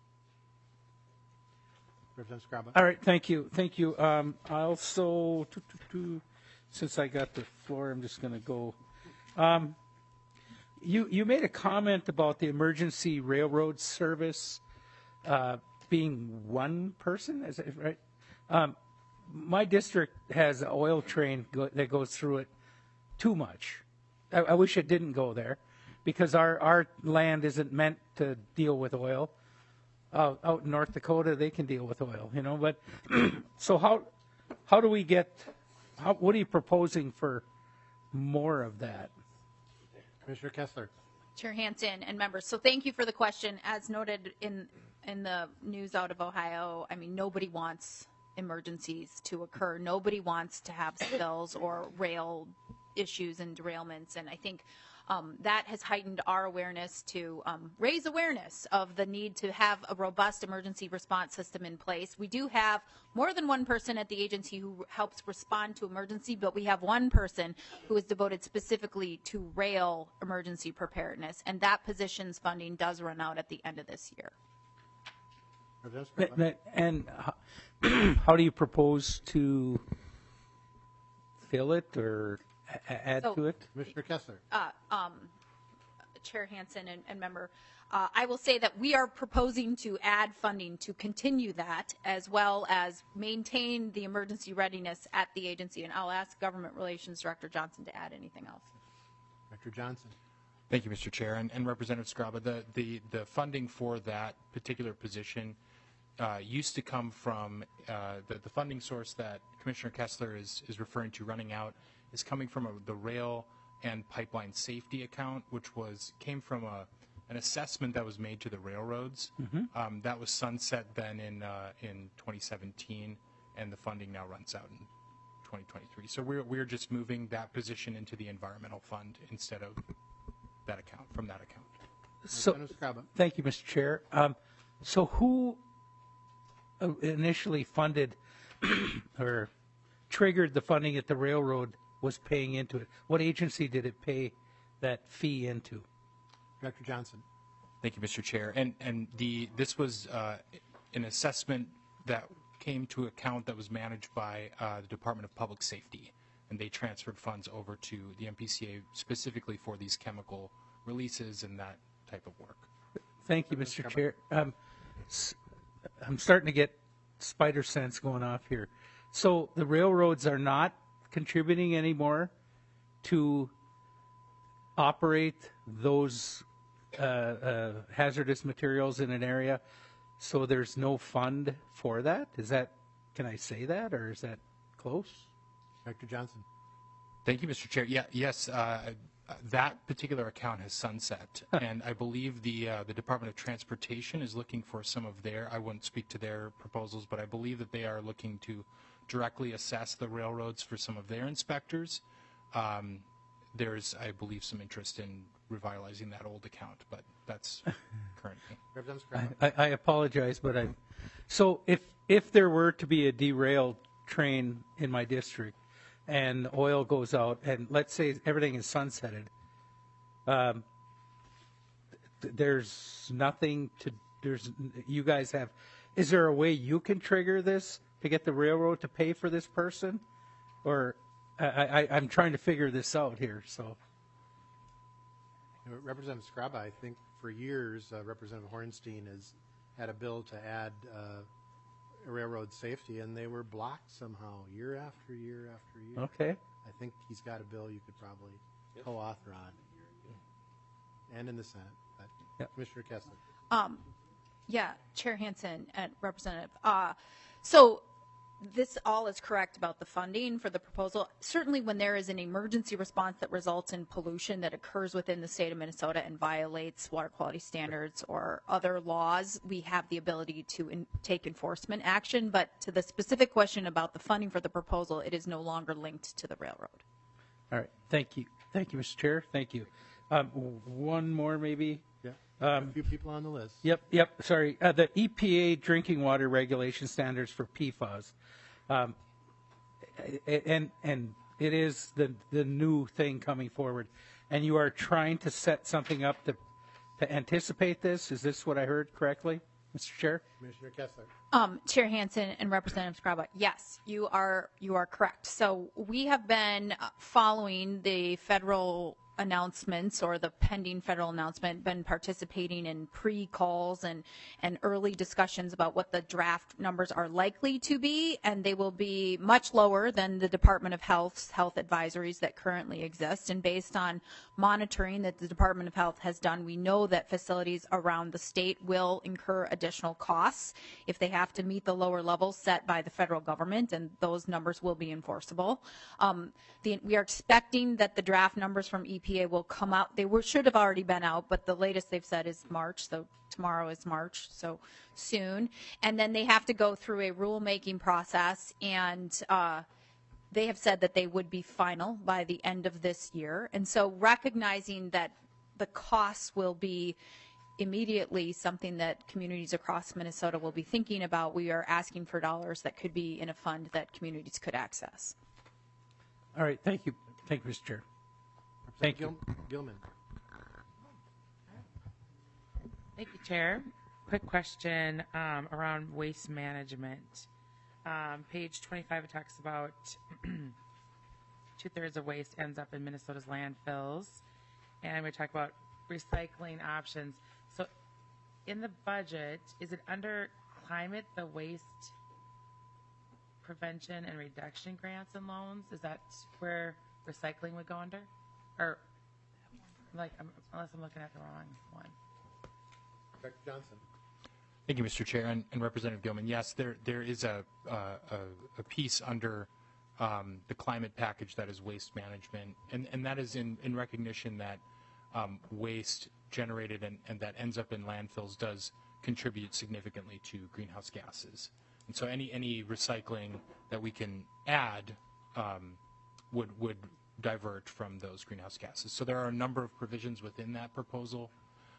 Representative Scraba. All right, thank you, thank you. Um, I also, since I got the floor, I'm just going to go. Um, you you made a comment about the emergency railroad service uh, being one person, is that right? Um, my district has an oil train go, that goes through it too much. I, I wish it didn't go there, because our our land isn't meant to deal with oil. Uh, out in North Dakota, they can deal with oil, you know. But so how how do we get? How, what are you proposing for more of that? Commissioner Kessler. Chair Hansen and members, so thank you for the question. As noted in in the news out of Ohio, I mean, nobody wants emergencies to occur. Nobody wants to have spills or rail issues and derailments, and I think um, that has heightened our awareness to um, raise awareness of the need to have a robust emergency response system in place. We do have more than one person at the agency who helps respond to emergency, but we have one person who is devoted specifically to rail emergency preparedness, and that position's funding does run out at the end of this year. Representative Scraba. And how do you propose to fill it or a- add So- to it? Commissioner Kessler. Uh, um, Chair Hansen and, and member, uh, I will say that we are proposing to add funding to continue that, as well as maintain the emergency readiness at the agency. And I'll ask Government Relations Director Johnson to add anything else. Director Johnson. Thank you, Mister Chair. And, and Representative Scraba, the, the, the funding for that particular position uh, used to come from uh, the, the funding source that Commissioner Kessler is, is referring to running out is coming from a, the rail and pipeline safety account, which was came from a, an assessment that was made to the railroads. Mm-hmm. um, that was sunset then in, uh, in twenty seventeen, and the funding now runs out in twenty twenty-three. So we're, we're just moving that position into the environmental fund instead of that account, from that account. So, Representative Scraba. thank you, Mister Chair. Um, so who uh, initially funded or triggered the funding that the railroad was paying into it? What agency did it pay that fee into? Director Johnson. Thank you, Mister Chair. And and the this was uh, an assessment that came to account that was managed by uh, the Department of Public Safety, and they transferred funds over to the M P C A specifically for these chemical releases and that type of work. Thank you, Mister Chair. Um, s- I'm starting to get spider sense going off here. So the railroads are not contributing anymore to operate those uh, uh, hazardous materials in an area. So there's no fund for that. Is that? Can I say that, or is that close? Director Johnson. Thank you, Mister Chair. Yeah, yes, uh, that particular account has sunset, and I believe the uh, the Department of Transportation is looking for some of their. I wouldn't speak to their proposals, but I believe that they are looking to directly assess the railroads for some of their inspectors. Um, there's, I believe, some interest in revitalizing that old account, but that's currently. Representative Scraba. I, I apologize, but I. So if if there were to be a derailed train in my district, and oil goes out, and let's say everything is sunsetted, um, th- there's nothing to. There's you guys have. Is there a way you can trigger this to get the railroad to pay for this person, or I, I, I'm trying to figure this out here. So. You know, Representative Scraba, I think for years, uh, Representative Hornstein has had a bill to add uh, railroad safety, and they were blocked somehow, year after year after year. Okay. I think he's got a bill you could probably co-author on, and in the Senate. But Yep. Commissioner Kessler. Um, yeah, Chair Hansen and Representative. Uh, so this all is correct about the funding for the proposal. Certainly when there is an emergency response that results in pollution that occurs within the state of Minnesota and violates water quality standards or other laws, we have the ability to in, take enforcement action. But to the specific question about the funding for the proposal, it is no longer linked to the railroad. All right. Thank you. Thank you, Mister Chair. Thank you. Um, one more, maybe. Yeah. Um, a few people on the list. Yep, yep. Sorry. Uh, the E P A drinking water regulation standards for P FAS, um, and and it is the the new thing coming forward, and you are trying to set something up to to anticipate this. Is this what I heard correctly, Mister Chair? Commissioner Kessler. Um, Chair Hansen and Representative Scraba, yes, you are you are correct. So we have been uh, following the federal announcements or the pending federal announcement, been participating in pre-calls and, and early discussions about what the draft numbers are likely to be, and they will be much lower than the Department of Health's health advisories that currently exist. And based on monitoring that the Department of Health has done, we know that facilities around the state will incur additional costs if they have to meet the lower levels set by the federal government, and those numbers will be enforceable. Um, the, we are expecting that the draft numbers from E P A will come out. They were, should have already been out, but the latest they've said is March, so tomorrow is March, so soon. And then they have to go through a rulemaking process, and uh, they have said that they would be final by the end of this year. And so recognizing that the costs will be immediately something that communities across Minnesota will be thinking about, we are asking for dollars that could be in a fund that communities could access. All right. Thank you. Thank you, Mister Chair. Thank you. Gil- Gilman. Thank you, Chair. Quick question um, around waste management. Um, page twenty-five, it talks about two-thirds of waste ends up in Minnesota's landfills. And we talk about recycling options. So in the budget, is it under climate, the waste prevention and reduction grants and loans? Is that where recycling would go under? Or, like, I'm, unless I'm looking at the wrong one. Director Johnson. Thank you, Mister Chair, and, and Representative Gilman. Yes, there there is a uh, a, a piece under um, the climate package that is waste management, and, and that is in, in recognition that um, waste generated and, and that ends up in landfills does contribute significantly to greenhouse gases. And so any any recycling that we can add um, would would divert from those greenhouse gases. So there are a number of provisions within that proposal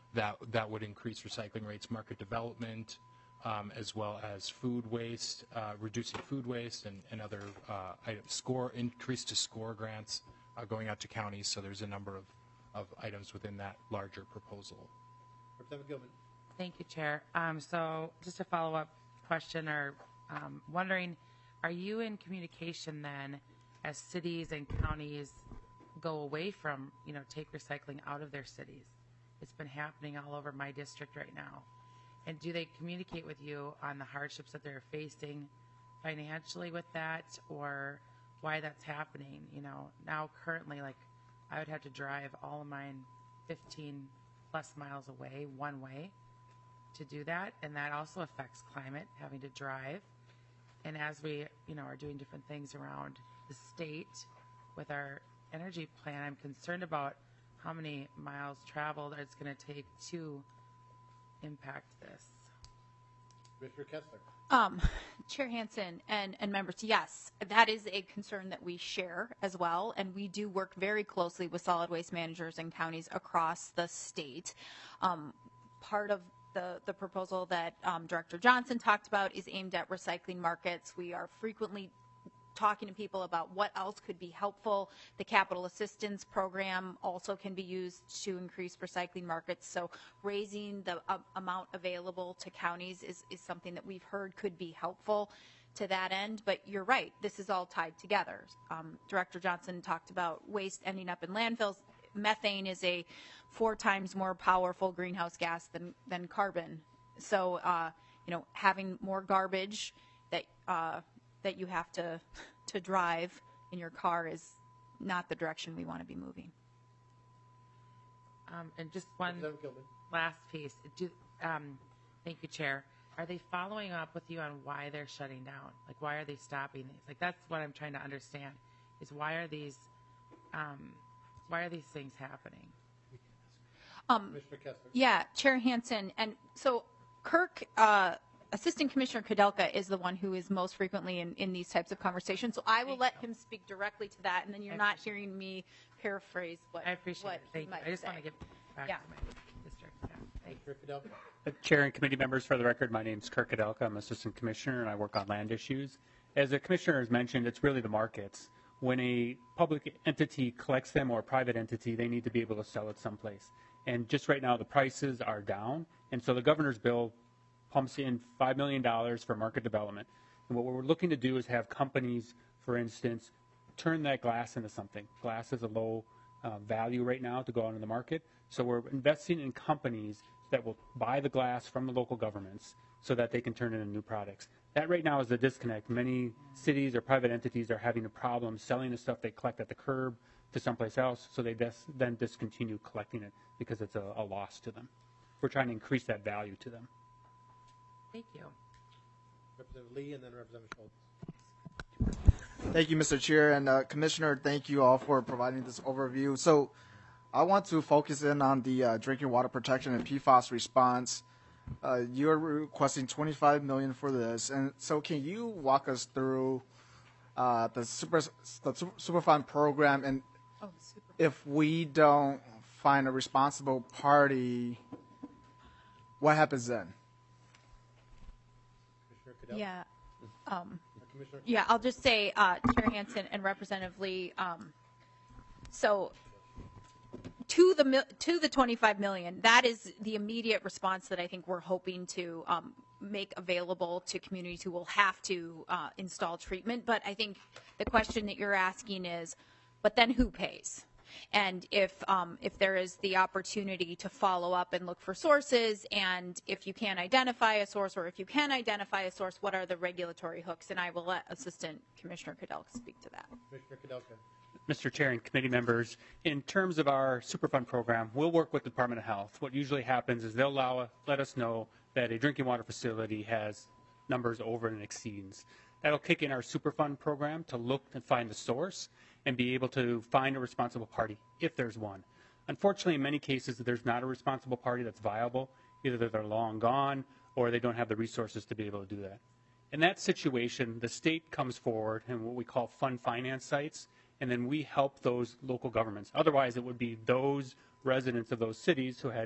that that would increase recycling rates, market development, um, as well as food waste, uh, reducing food waste and, and other uh, items. Score increase to score grants uh, going out to counties. So there's a number of, of items within that larger proposal. Representative Gilman. Thank you, Chair. Um, so just a follow-up question or um, wondering, are you in communication then as cities and counties go away from, you know, take recycling out of their cities? It's been happening all over my district right now. And do they communicate with you on the hardships that they're facing financially with that, or why that's happening? You know, now currently, like, I would have to drive all of mine fifteen plus miles away one way to do that, and that also affects climate, having to drive. And as we, you know, are doing different things around the state with our energy plan, I'm concerned about how many miles traveled it's going to take to impact this. Commissioner Kessler. Um, Chair Hansen and, and members, yes, that is a concern that we share as well, and we do work very closely with solid waste managers and counties across the state. Um, part of the, the proposal that um, Director Johnson talked about is aimed at recycling markets. We are frequently talking to people about what else could be helpful. The capital assistance program also can be used to increase recycling markets. So raising the uh, amount available to counties is, is something that we've heard could be helpful to that end. But you're right, this is all tied together. Um, Director Johnson talked about waste ending up in landfills. Methane is a four times more powerful greenhouse gas than, than carbon. So, uh, you know, having more garbage that uh, that you have to to drive in your car is not the direction we want to be moving. Um, and just one Representative Gilman. last piece. Do, um, thank you, Chair. Are they following up with you on why they're shutting down? Like, why are they stopping these? Like, that's what I'm trying to understand. Is why are these, um, why are these things happening? Um, Commissioner Kessler. yeah, Chair Hansen, and so Kirk. Uh, Assistant Commissioner Kudelka is the one who is most frequently in, in these types of conversations. So I will let him speak directly to that, and then you're I not hearing me paraphrase what, I appreciate what it. he Thank you. might I just say. want to get back Yeah. to my district. Yeah, thanks. Commissioner Kudelka. Uh, Chair and committee members, for the record, my name is Kirk Kudelka. I'm Assistant Commissioner, and I work on land issues. As the Commissioner has mentioned, it's really the markets. When a public entity collects them or a private entity, they need to be able to sell it someplace. And just right now, the prices are down, and so the governor's bill pumps in five million dollars for market development. And what we're looking to do is have companies, for instance, turn that glass into something. Glass is a low uh, value right now to go out in the market. So we're investing in companies that will buy the glass from the local governments so that they can turn it into new products. That right now is the disconnect. Many cities or private entities are having a problem selling the stuff they collect at the curb to someplace else, so they dis- then discontinue collecting it because it's a, a loss to them. We're trying to increase that value to them. Thank you. Representative Lee and then Representative Schultz. Thank you, Mister Chair, and uh, Commissioner, thank you all for providing this overview. So I want to focus in on the uh, drinking water protection and P FAS response. Uh, you're requesting twenty-five million dollars for this, and so can you walk us through uh, the super the Superfund program, and Oh, super. if we don't find a responsible party, what happens then? Commissioner Kudelka. Yeah. Um, Commissioner. Yeah, I'll just say, uh, Chair Hansen and Representative Lee, um, so to the mil- to the twenty-five million, that is the immediate response that I think we're hoping to um, make available to communities who will have to uh, install treatment. But I think the question that you're asking is, but then who pays? And if um, if there is the opportunity to follow up and look for sources, and if you can't identify a source, or if you can identify a source, what are the regulatory hooks? And I will let Assistant Commissioner Kudelka speak to that. Commissioner Kudelka. Mister Chair and committee members, in terms of our Superfund program, we'll work with the Department of Health. What usually happens is they'll allow, let us know that a drinking water facility has numbers over and exceeds. That'll kick in our Superfund program to look and find the source and be able to find a responsible party if there's one. Unfortunately, in many cases, there's not a responsible party that's viable. Either they're long gone or they don't have the resources to be able to do that. In that situation, the state comes forward in what we call fund finance sites, and then we help those local governments. Otherwise, it would be those residents of those cities who had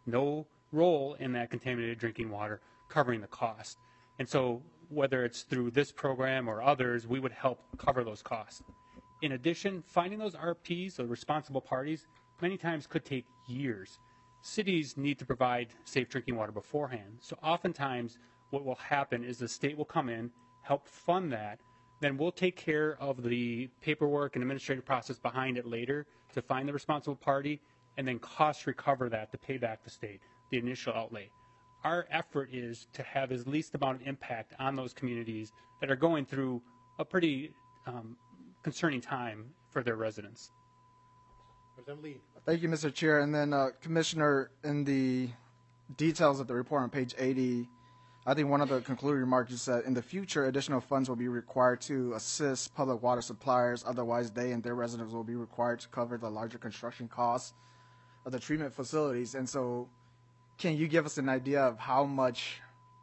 no role in that contaminated drinking water covering the cost. And so whether it's through this program or others, we would help cover those costs. In addition, finding those R Ps, or responsible parties, many times could take years. Cities need to provide safe drinking water beforehand. So oftentimes what will happen is the state will come in, help fund that, then we'll take care of the paperwork and administrative process behind it later to find the responsible party and then cost recover that to pay back the state, the initial outlay. Our effort is to have as least amount of impact on those communities that are going through a pretty um, concerning time for their residents. Representative Lee. Thank you, Mister Chair. And then, uh, Commissioner, in the details of the report on page eighty, I think one of the concluding remarks is that in the future, additional funds will be required to assist public water suppliers. Otherwise, they and their residents will be required to cover the larger construction costs of the treatment facilities. And so, can you give us an idea of how much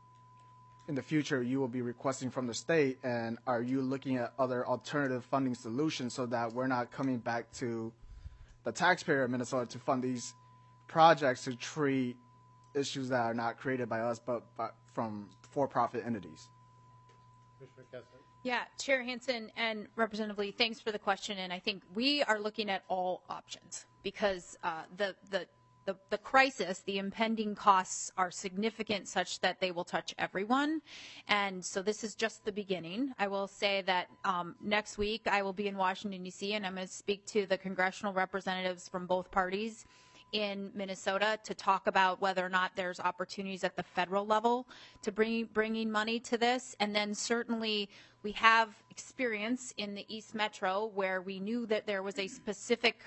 in the future you will be requesting from the state? And are you looking at other alternative funding solutions so that we're not coming back to the taxpayer of Minnesota to fund these projects to treat issues that are not created by us but, but from for-profit entities? Commissioner Kessler. Yeah, Chair Hansen and Representative Lee, thanks for the question. And I think we are looking at all options because uh, the, the, the, the crisis, the impending costs are significant such that they will touch everyone. And so this is just the beginning. I will say that um, next week I will be in Washington, D C, and I'm going to speak to the congressional representatives from both parties in Minnesota to talk about whether or not there's opportunities at the federal level to bring bringing money to this. And then certainly we have experience in the East Metro where we knew that there was a specific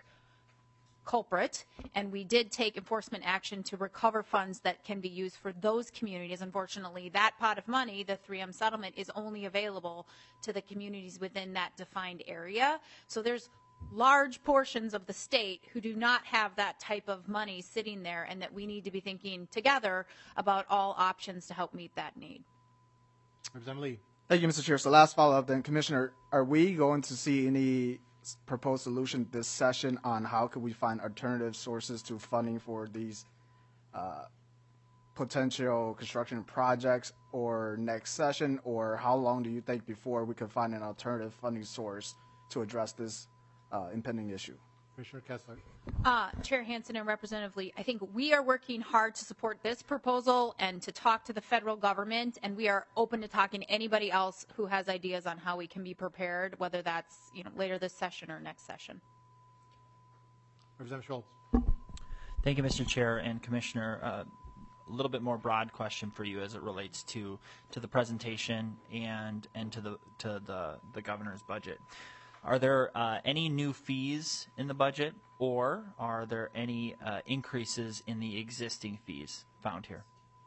culprit, and we did take enforcement action to recover funds that can be used for those communities. Unfortunately, that pot of money, the three M settlement, is only available to the communities within that defined area. So there's large portions of the state who do not have that type of money sitting there, and that we need to be thinking together about all options to help meet that need. Representative Lee. Thank you, Mister Chair. So last follow-up then, Commissioner, are we going to see any proposed solution this session on how could we find alternative sources to funding for these uh, potential construction projects, or next session, or how long do you think before we could find an alternative funding source to address this uh, impending issue? Commissioner Kessler. Uh, Chair Hansen and Representative Lee, I think we are working hard to support this proposal and to talk to the federal government, and we are open to talking to anybody else who has ideas on how we can be prepared, whether that's you know later this session or next session. Representative Schultz. Thank you, Mister Chair and Commissioner. Uh, a little bit more broad question for you as it relates to to the presentation and and to the to the the governor's budget. Are there uh, any new fees in the budget, or are there any uh, increases in the existing fees found here?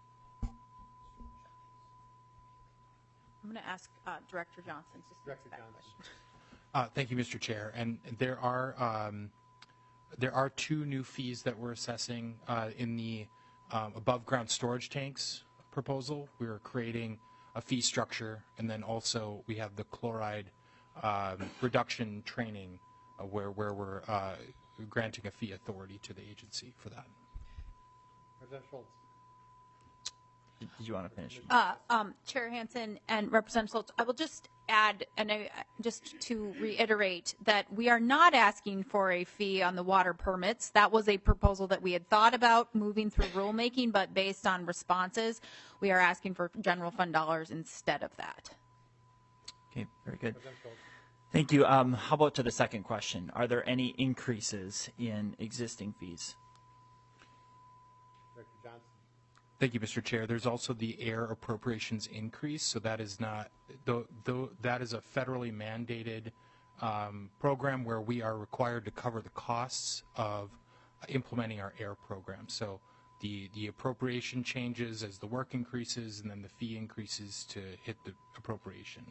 I'm going to ask uh, Director Johnson to speak Director to that Johnson. question. Uh, thank you, Mister Chair. And there are um, there are two new fees that we're assessing uh, in the um, above ground storage tanks proposal. We are creating a fee structure, and then also we have the chloride um, reduction training uh, where where we're uh, granting a fee authority to the agency for that. Representative Schultz. Did you want to finish? Uh, um, Chair Hansen and Representative Schultz, I will just add, and I, just to reiterate, that we are not asking for a fee on the water permits. That was a proposal that we had thought about moving through rulemaking, but based on responses, we are asking for general fund dollars instead of that. Okay, very good. Thank you. Um, how about to the second question? Are there any increases in existing fees? Director Johnson. Thank you, Mister Chair. There's also the air appropriations increase, so that is not, though, though that is a federally mandated um, program where we are required to cover the costs of implementing our air program. So the the appropriation changes as the work increases, and then the fee increases to hit the appropriation.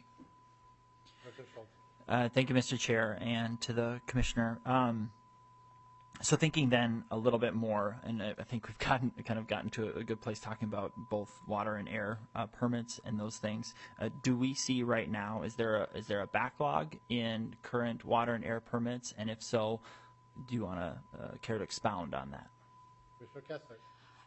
Uh, thank you, Mister Chair, and to the Commissioner. Um, So thinking then a little bit more, and I think we've gotten kind of gotten to a good place talking about both water and air uh, permits and those things. Uh, do we see right now, is there a, is there a backlog in current water and air permits? And if so, do you want to uh, care to expound on that? Commissioner Kessler.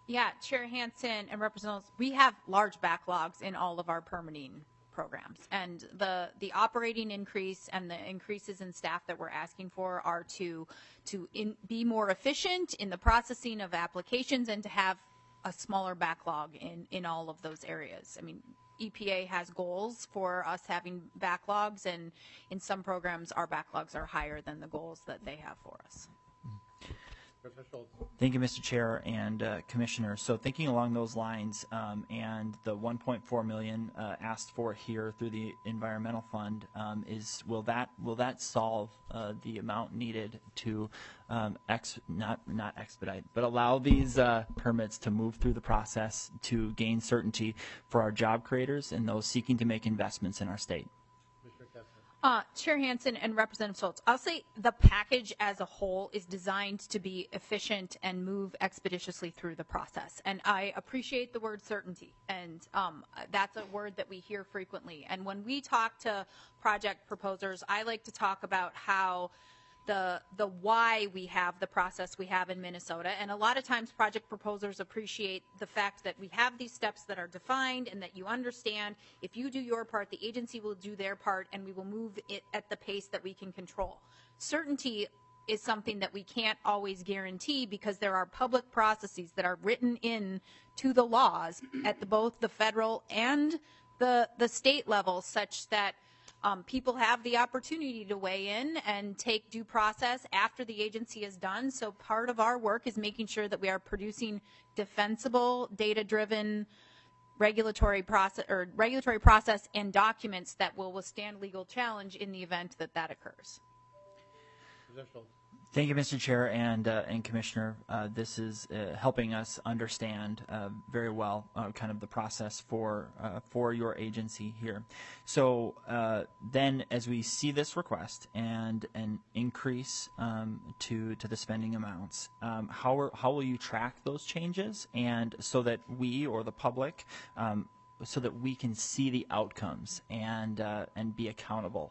Yeah, Chair Hansen and Representatives, we have large backlogs in all of our permitting programs. And the the operating increase and the increases in staff that we're asking for are to to in, be more efficient in the processing of applications and to have a smaller backlog in, in all of those areas. I mean, E P A has goals for us having backlogs, and in some programs our backlogs are higher than the goals that they have for us. Thank you, Mister Chair and uh, Commissioner. So thinking along those lines, um, and the one point four million uh, asked for here through the Environmental Fund, um, is will that will that solve uh, the amount needed to um, ex not not expedite, but allow these uh, permits to move through the process to gain certainty for our job creators and those seeking to make investments in our state? Uh, Chair Hansen and Representative Schultz, I'll say the package as a whole is designed to be efficient and move expeditiously through the process. And I appreciate the word certainty, and um, that's a word that we hear frequently. And when we talk to project proposers, I like to talk about how the the why we have the process we have in Minnesota. And a lot of times project proposers appreciate the fact that we have these steps that are defined and that you understand if you do your part, the agency will do their part, and we will move it at the pace that we can control. Certainty is something that we can't always guarantee because there are public processes that are written in to the laws at the, both the federal and the the state level, such that Um, people have the opportunity to weigh in and take due process after the agency is done. So part of our work is making sure that we are producing defensible, data-driven regulatory process or regulatory process and documents that will withstand legal challenge in the event that that occurs. Thank you, Mister Chair and uh, and Commissioner. Uh, this is uh, helping us understand uh, very well uh, kind of the process for uh, for your agency here. So uh, then, as we see this request and an increase um, to to the spending amounts, um, how are, how will you track those changes, and so that we or the public, um, so that we can see the outcomes and uh, and be accountable?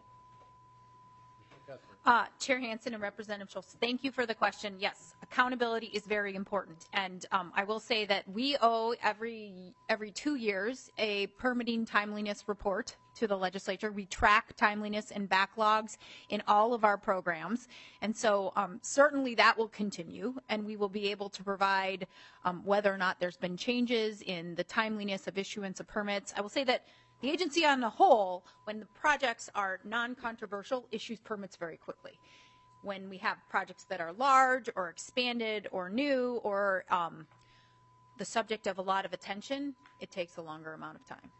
Uh, Chair Hansen and Representative Schultz, thank you for the question. Yes, accountability is very important, and um, I will say that we owe every every two years a permitting timeliness report to the legislature. We track timeliness and backlogs in all of our programs, and so um, certainly that will continue, and we will be able to provide um, whether or not there's been changes in the timeliness of issuance of permits. I will say that the agency on the whole, when the projects are non-controversial, issues permits very quickly. When we have projects that are large or expanded or new or um, the subject of a lot of attention, it takes a longer amount of time.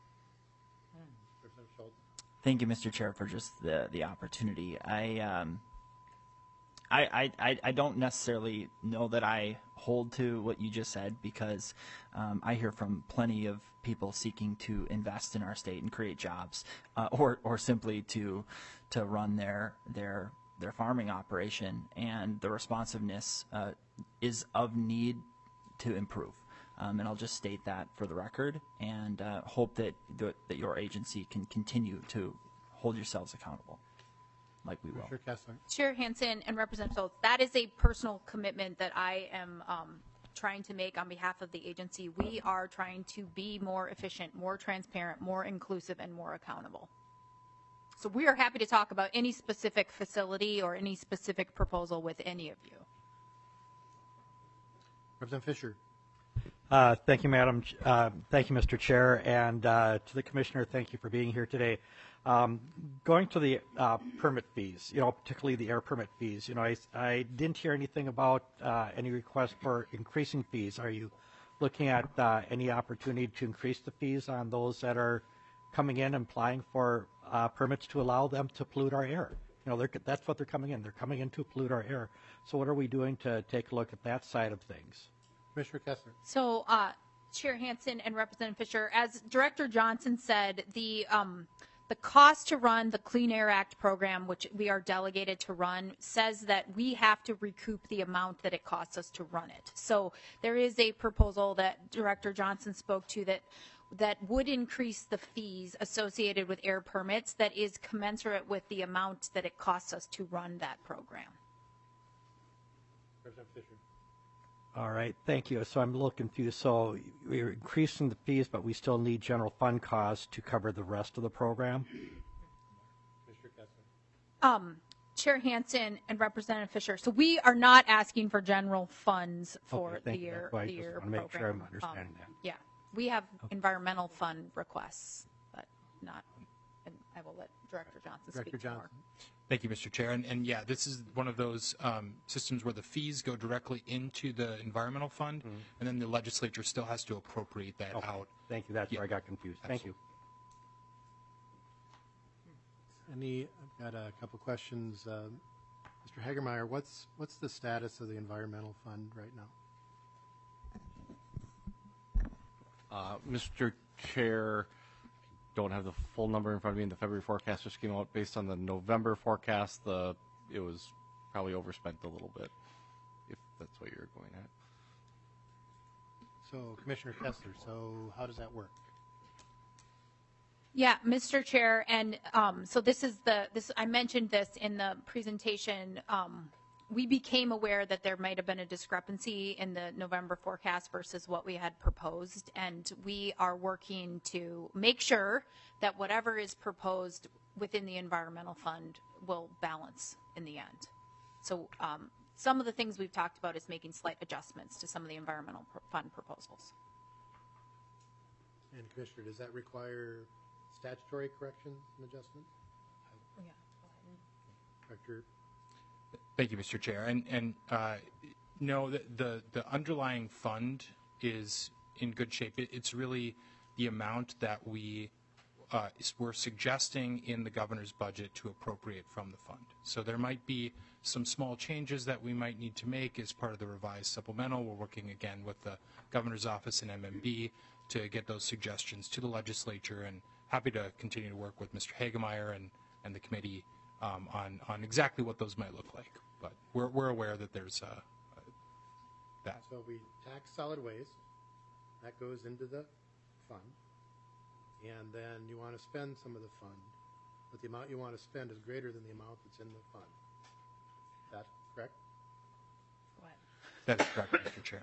Thank you, Mister Chair, for just the the opportunity. I um, I, I, I don't necessarily know that I hold to what you just said, because um, I hear from plenty of people seeking to invest in our state and create jobs, uh, or or simply to to run their their their farming operation, and the responsiveness uh, is of need to improve. Um, and I'll just state that for the record, and uh, hope that the, that your agency can continue to hold yourselves accountable, like we will. Chair Hansen and Representative Schultz, that is a personal commitment that I am um, trying to make on behalf of the agency. We are trying to be more efficient, more transparent, more inclusive, and more accountable. So we are happy to talk about any specific facility or any specific proposal with any of you. Representative Fisher. Uh, thank you, Madam. Uh, thank you, Mister Chair, and uh, to the Commissioner, thank you for being here today. Um, going to the uh, permit fees, you know, particularly the air permit fees, you know, I, I didn't hear anything about uh, any request for increasing fees. Are you looking at uh, any opportunity to increase the fees on those that are coming in and applying for uh, permits to allow them to pollute our air? You know, they're, that's what they're coming in. They're coming in to pollute our air. So what are we doing to take a look at that side of things? Commissioner Kessler. So, uh, Chair Hansen and Representative Fisher, as Director Johnson said, the um, the cost to run the Clean Air Act program, which we are delegated to run, says that we have to recoup the amount that it costs us to run it. So there is a proposal that Director Johnson spoke to that that would increase the fees associated with air permits that is commensurate with the amount that it costs us to run that program. Representative Fisher. All right, thank you. So I'm a little confused. So we're increasing the fees, but we still need general fund costs to cover the rest of the program? Um, Chair Hansen and Representative Fisher. So we are not asking for general funds for Okay, the thank you. year, That's why I the just year wanna make program. sure I'm understanding Um, that. Yeah, we have environmental fund requests, but not, and I will let Director Johnson Director speak more. Johnson. Thank you, Mister Chair. And, and yeah, this is one of those um, systems where the fees go directly into the environmental fund, and then the legislature still has to appropriate that Okay, out. Thank you, that's Yeah, where I got confused. Thank you. Any, I've got a couple questions. Uh, Mister Hagermeyer, what's, what's the status of the environmental fund right now? Uh, Mister Chair, I don't have the full number in front of me. The February forecast just came out. Based on the November forecast, the it was probably overspent a little bit, if that's what you're going at. So Commissioner Kessler, so how does that work? Yeah, Mister Chair, and um, so this is the, this, I mentioned this in the presentation. Um, we became aware that there might have been a discrepancy in the November forecast versus what we had proposed, and we are working to make sure that whatever is proposed within the environmental fund will balance in the end. So um, some of the things we've talked about is making slight adjustments to some of the environmental pro- fund proposals. And Commissioner, does that require statutory corrections and adjustments? Yeah. Director, Thank you, Mister Chair. And, and uh, no, the, the, the underlying fund is in good shape. It, it's really the amount that we uh, is- we're suggesting in the governor's budget to appropriate from the fund. So there might be some small changes that we might need to make as part of the revised supplemental. We're working again with the governor's office and M M B to get those suggestions to the legislature, and happy to continue to work with Mister Hagemeyer and, and the committee um, on, on exactly what those might look like. But we're, we're aware that there's uh, uh, that. so we tax solid waste, that goes into the fund, and then you want to spend some of the fund, but the amount you want to spend is greater than the amount that's in the fund. Is that correct? That is correct, Mister Chair.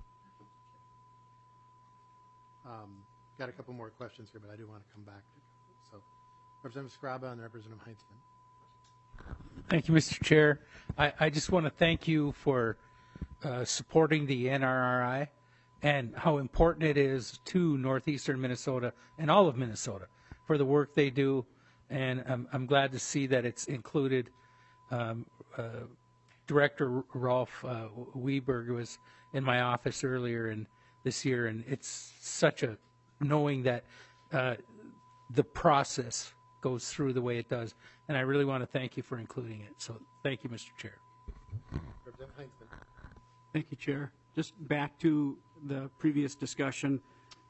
Um, got a couple more questions here, but I do want to come back to, so Representative Scraba and Representative Heinzman. Thank you, Mister Chair. I, I just want to thank you for uh, supporting the N R R I and how important it is to northeastern Minnesota and all of Minnesota for the work they do. And I'm, I'm glad to see that it's included. Um, uh, Director Rolf uh, Weberg was in my office earlier in this year, and it's such a knowing that uh, the process goes through the way it does. And I really want to thank you for including it. So thank you, Mister Chair. Representative Heinzman. Thank you, Chair. Just back to the previous discussion.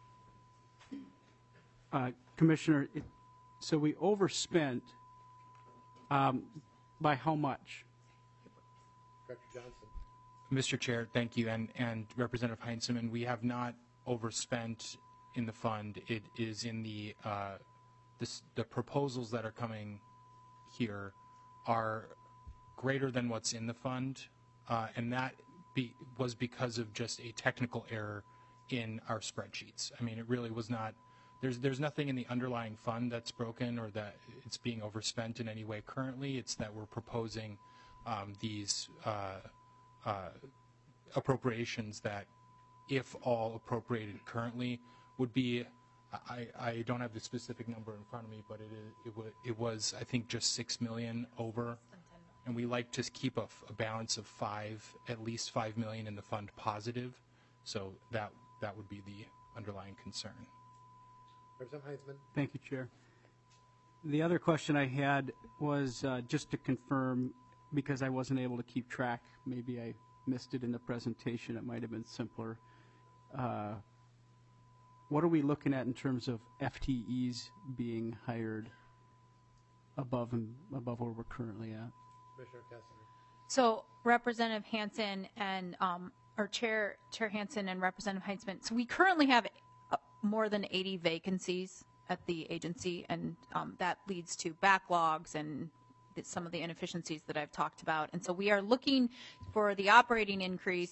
Uh, Commissioner, it, so we overspent um, by how much? Director Johnson. Mister Chair, thank you. And, and Representative Heinzman, we have not overspent in the fund. It is in the, uh, this, the proposals that are coming here are greater than what's in the fund. Uh, and that be, was because of just a technical error in our spreadsheets. I mean, it really was not, there's, there's nothing in the underlying fund that's broken or that it's being overspent in any way currently. It's that we're proposing um, these uh, uh, appropriations that, if all appropriated currently, would be, I, I don't have the specific number in front of me, but it, is, it, w it was, I think, just six million over. And we like to keep a, a balance of five, at least five million in the fund positive. So that, that would be the underlying concern. Representative Heinzman. Thank you, Chair. The other question I had was uh, just to confirm, because I wasn't able to keep track, maybe I missed it in the presentation, it might have been simpler. Uh, what are we looking at in terms of F T Es being hired above and above where we're currently at? Commissioner Kessler. So Representative Hansen and, um, or Chair, Chair Hansen and Representative Heinzman, so we currently have uh, more than eighty vacancies at the agency, and um, that leads to backlogs and some of the inefficiencies that I've talked about. And so we are looking for the operating increase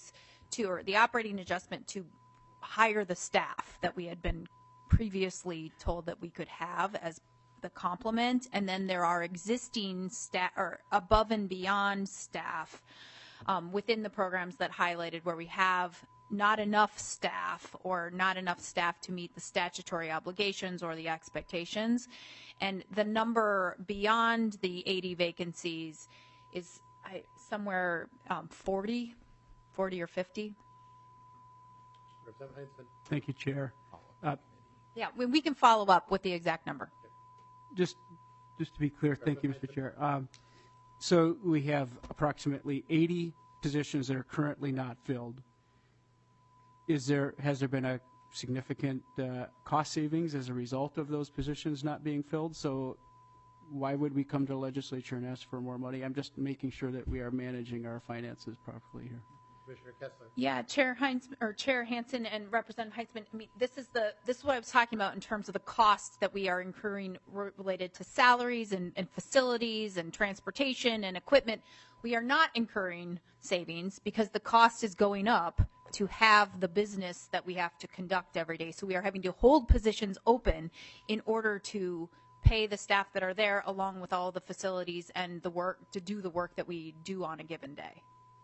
to, or the operating adjustment to hire the staff that we had been previously told that we could have as the complement. And then there are existing staff or above and beyond staff um, within the programs that highlighted where we have not enough staff or not enough staff to meet the statutory obligations or the expectations. And the number beyond the eighty vacancies is I, somewhere um, forty, forty or fifty. Representative Heinzman. Thank you, Chair. Uh, Yeah, we, we can follow up with the exact number. Just, just to be clear, thank you, Mister Chair. Um, so we have approximately eighty positions that are currently not filled. Is there, has there been a significant uh, cost savings as a result of those positions not being filled? So why would we come to the legislature and ask for more money? I'm just making sure that we are managing our finances properly here. Commissioner Kessler. Yeah, Chair Heinz or Chair Hansen and Representative Heitzman. I mean, this is the this is what I was talking about in terms of the costs that we are incurring re- related to salaries and, and facilities and transportation and equipment. We are not incurring savings because the cost is going up to have the business that we have to conduct every day. So we are having to hold positions open in order to pay the staff that are there, along with all the facilities and the work to do the work that we do on a given day.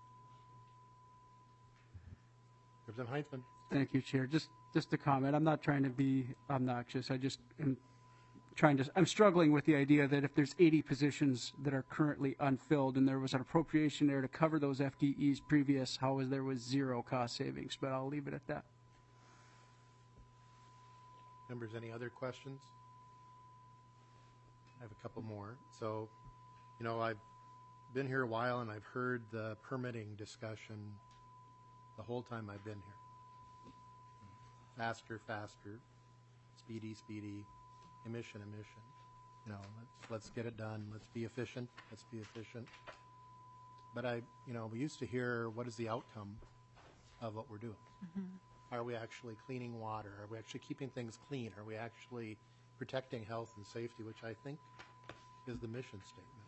Representative Heinzman. Thank you, Chair. Just, just a comment. I'm not trying to be obnoxious. I just am trying to, I'm struggling with the idea that if there's eighty positions that are currently unfilled and there was an appropriation there to cover those F T Es previous, how is there was zero cost savings? But I'll leave it at that. Members, any other questions? I have a couple more. So, you know, I've been here a while and I've heard the permitting discussion the whole time I've been here. Faster, faster, speedy, speedy, emission, emission. You know, let's let's get it done. Let's be efficient. Let's be efficient. But I, you know, we used to hear what is the outcome of what we're doing. Mm-hmm. Are we actually cleaning water? Are we actually keeping things clean? Are we actually protecting health and safety, which I think is the mission statement.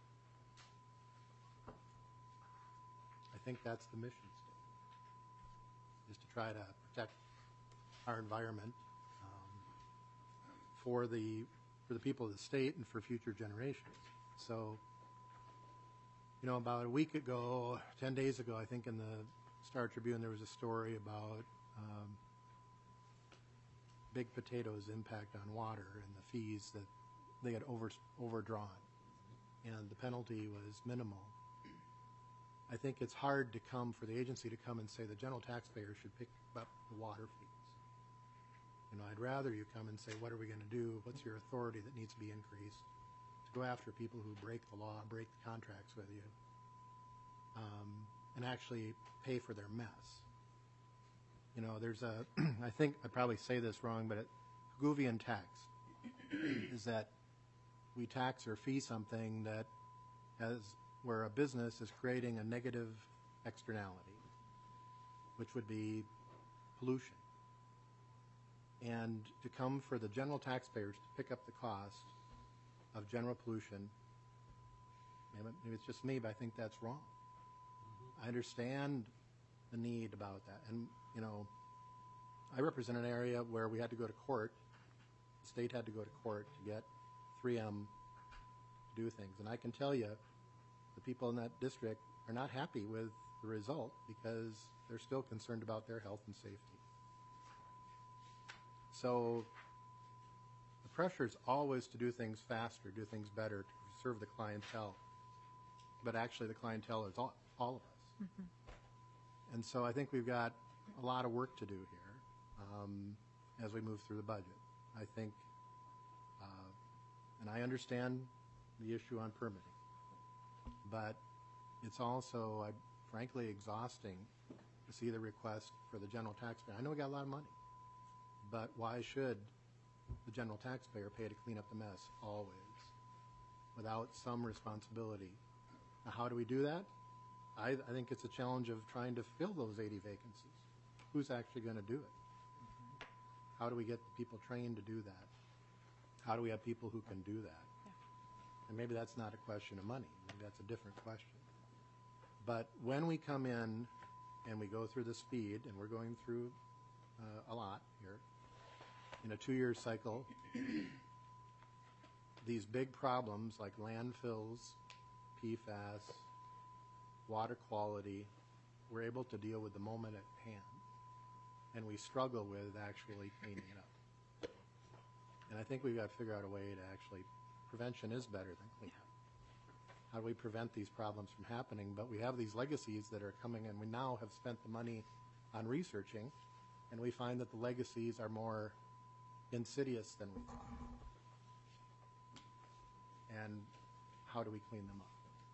I think that's the mission statement, is to try to protect our environment um, for the for the people of the state and for future generations. So, you know, about a week ago, ten days ago, I think in the Star Tribune there was a story about um, Big Potatoes' impact on water and the fees that they had over, overdrawn, and the penalty was minimal. I think it's hard to come for the agency to come and say the general taxpayer should pick up the water fees. You know, I'd rather you come and say, what are we going to do? What's your authority that needs to be increased to go after people who break the law, break the contracts with you, um, and actually pay for their mess. You know, there's a, I think I probably say this wrong, but a Hoogovian tax is that we tax or fee something that has, where a business is creating a negative externality, which would be pollution. And to come for the general taxpayers to pick up the cost of general pollution, maybe it's just me, but I think that's wrong. I understand the need about that. And, you know, I represent an area where we had to go to court. The state had to go to court to get three M to do things. And I can tell you, the people in that district are not happy with the result because they're still concerned about their health and safety. So the pressure is always to do things faster, do things better, to serve the clientele. But actually the clientele is all, all of us. Mm-hmm. And so I think we've got a lot of work to do here um, as we move through the budget. I think, uh, and I understand the issue on permitting, but it's also, uh, frankly, exhausting to see the request for the general taxpayer. I know we got a lot of money, but why should the general taxpayer pay to clean up the mess always without some responsibility? Now, how do we do that? I, I think it's a challenge of trying to fill those eighty vacancies. Who's actually going to do it? How do we get the people trained to do that? How do we have people who can do that? Yeah. And maybe that's not a question of money. Maybe that's a different question. But when we come in and we go through this feed, and we're going through uh, a lot here, in a two-year cycle, these big problems like landfills, P FAS, water quality, we're able to deal with the moment at hand, and we struggle with actually cleaning it up. And I think we've got to figure out a way to actually, prevention is better than cleanup. How do we prevent these problems from happening? But we have these legacies that are coming, and we now have spent the money on researching, and we find that the legacies are more insidious than we thought. And how do we clean them up?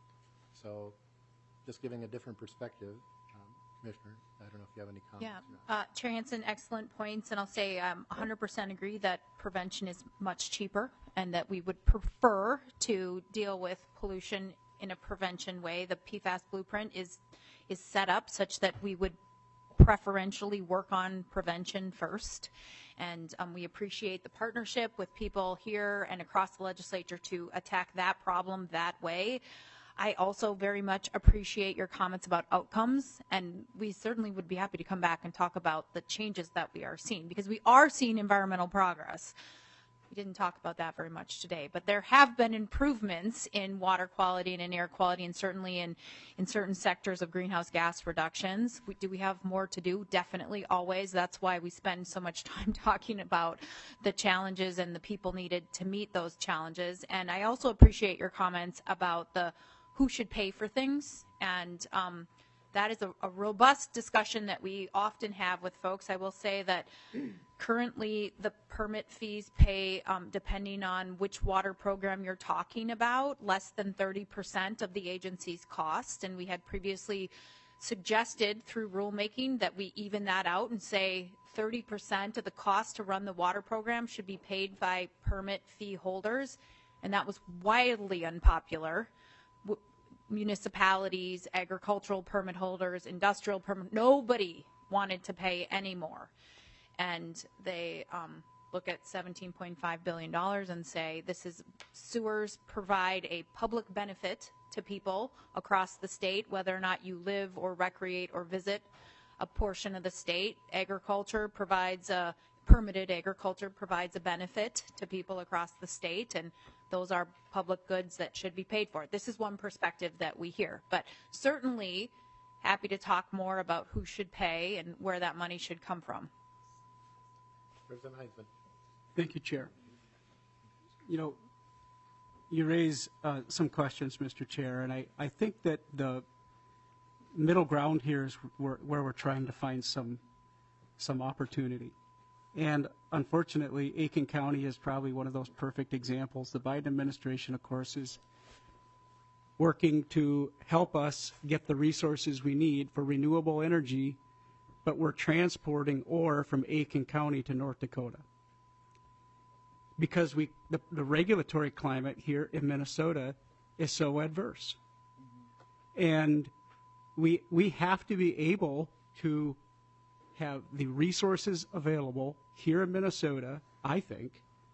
So just giving a different perspective, um, Commissioner, I don't know if you have any comments. Yeah, uh, Chair Hansen, excellent points, and I'll say I um, one hundred percent agree that prevention is much cheaper and that we would prefer to deal with pollution in a prevention way. The P FAS blueprint is is set up such that we would preferentially work on prevention first, and um, we appreciate the partnership with people here and across the legislature to attack that problem that way. I also very much appreciate your comments about outcomes, and we certainly would be happy to come back and talk about the changes that we are seeing, because we are seeing environmental progress. We didn't talk about that very much today, but there have been improvements in water quality and in air quality, and certainly in, in certain sectors of greenhouse gas reductions. We, do we have more to do? Definitely, always. That's why we spend so much time talking about the challenges and the people needed to meet those challenges. And I also appreciate your comments about the who should pay for things, and um, that is a, a robust discussion that we often have with folks. I will say that currently the permit fees pay, um, depending on which water program you're talking about, less than thirty percent of the agency's cost, and we had previously suggested through rulemaking that we even that out and say thirty percent of the cost to run the water program should be paid by permit fee holders, and that was wildly unpopular. Municipalities, agricultural permit holders, industrial permit, nobody wanted to pay any more. And they um, look at seventeen point five billion dollars and say this is, sewers provide a public benefit to people across the state, whether or not you live or recreate or visit a portion of the state. Agriculture provides a, permitted agriculture provides a benefit to people across the state, and those are public goods that should be paid for. This is one perspective that we hear, but certainly happy to talk more about who should pay and where that money should come from. Representative Heisman. Thank you, Chair. You know, you raise uh, some questions, Mister Chair, and I, I think that the middle ground here is where, where we're trying to find some some opportunity. And unfortunately, Aiken County is probably one of those perfect examples. The Biden administration, of course, is working to help us get the resources we need for renewable energy, but we're transporting ore from Aiken County to North Dakota. Because we, the, the regulatory climate here in Minnesota is so adverse. And we, we have to be able to have the resources available here in Minnesota, I think,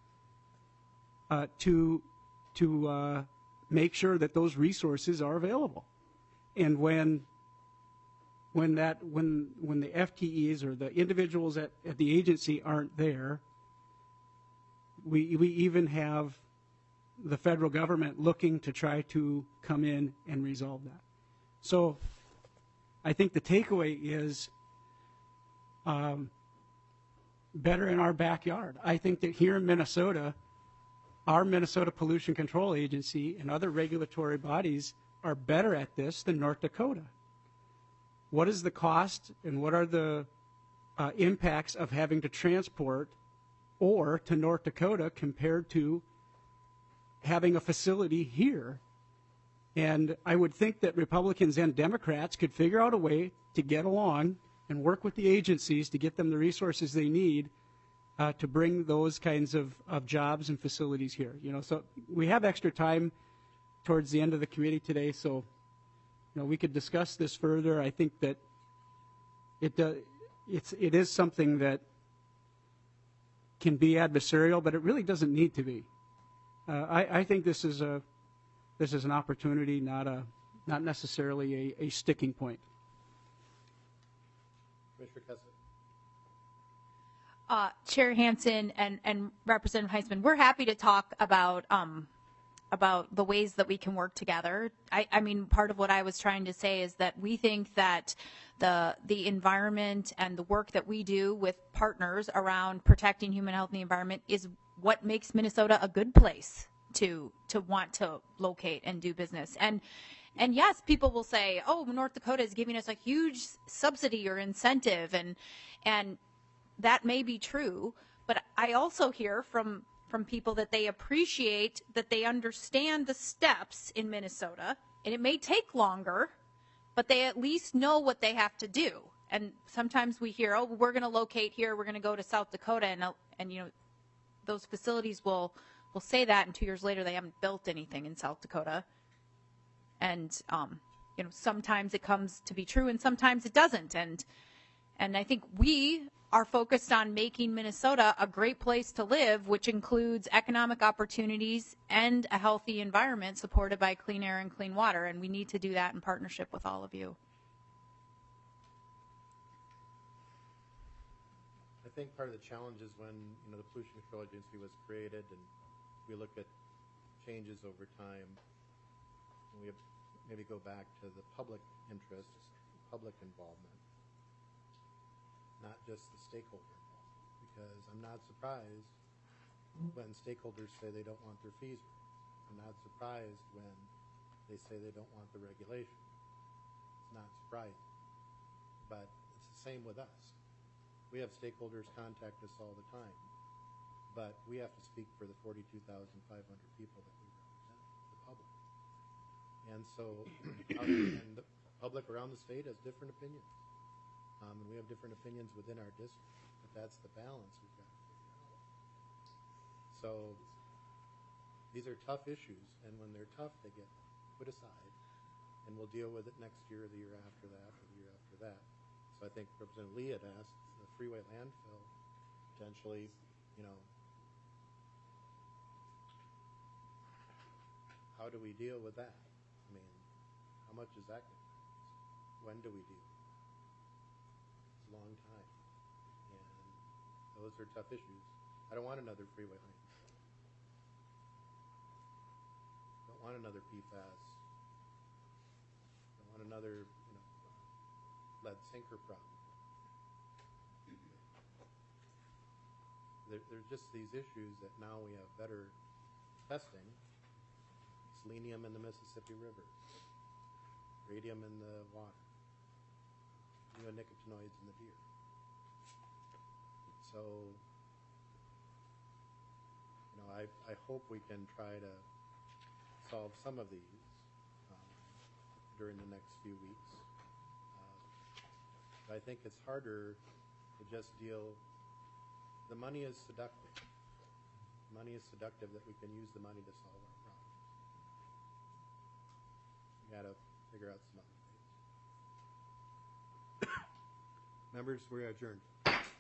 uh, to to uh, make sure that those resources are available. And when when that when when the F T Es or the individuals at, at the agency aren't there, we we even have the federal government looking to try to come in and resolve that. So I think the takeaway is Um, better in our backyard. I think that here in Minnesota, our Minnesota Pollution Control Agency and other regulatory bodies are better at this than North Dakota. What is the cost and what are the uh, impacts of having to transport ore to North Dakota compared to having a facility here? And I would think that Republicans and Democrats could figure out a way to get along and work with the agencies to get them the resources they need uh, to bring those kinds of, of jobs and facilities here. You know, so we have extra time towards the end of the committee today, so you know we could discuss this further. I think that it uh, it's it is something that can be adversarial, but it really doesn't need to be. Uh, I, I think this is a this is an opportunity, not a not necessarily a, a sticking point. Commissioner Kessler. Uh, Chair Hansen and, and Representative Heisman, we're happy to talk about um, about the ways that we can work together. I, I mean, part of what I was trying to say is that we think that the the environment and the work that we do with partners around protecting human health and the environment is what makes Minnesota a good place to to want to locate and do business. And and yes, people will say, "Oh, North Dakota is giving us a huge subsidy or incentive," and and that may be true, but I also hear from from people that they appreciate that they understand the steps in Minnesota, and it may take longer, but they at least know what they have to do. And sometimes we hear, oh, we're going to locate here, we're going to go to South Dakota, and and you know, those facilities will will say that, and two years later they haven't built anything in South Dakota. And um, you know, sometimes it comes to be true, and sometimes it doesn't. And and I think we are focused on making Minnesota a great place to live, which includes economic opportunities and a healthy environment supported by clean air and clean water. And we need to do that in partnership with all of you. I think part of the challenge is when, you know, the Pollution Control Agency was created and we look at changes over time, and we maybe go back to the public interest, public involvement, not just the stakeholder involvement, because I'm not surprised when stakeholders say they don't want their fees raised. I'm not surprised when they say they don't want the regulation. It's not surprising, but it's the same with us. We have stakeholders contact us all the time, but we have to speak for the forty-two thousand five hundred people that we represent, the public. And so, and the public around the state has different opinions. Um, and we have different opinions within our district, but that's the balance we've got to figure out. So these are tough issues, and when they're tough, they get put aside, and we'll deal with it next year, the year after that, or the year after that. So I think Representative Lee had asked the freeway landfill potentially, you know, how do we deal with that? I mean, how much is that going to cost? When do we deal? Long time, and those are tough issues. I don't want another freeway lane. Don't want another P FAS. Don't want another, you know, lead sinker problem. There, there's just these issues that now we have better testing. Selenium in the Mississippi River, radium in the water, neonicotinoids in the deer. So, you know, I, I hope we can try to solve some of these um, during the next few weeks. Uh, but I think it's harder to just deal. The money is seductive. Money is seductive that we can use the money to solve our problems. We got to figure out some other ways. Members, we're adjourned.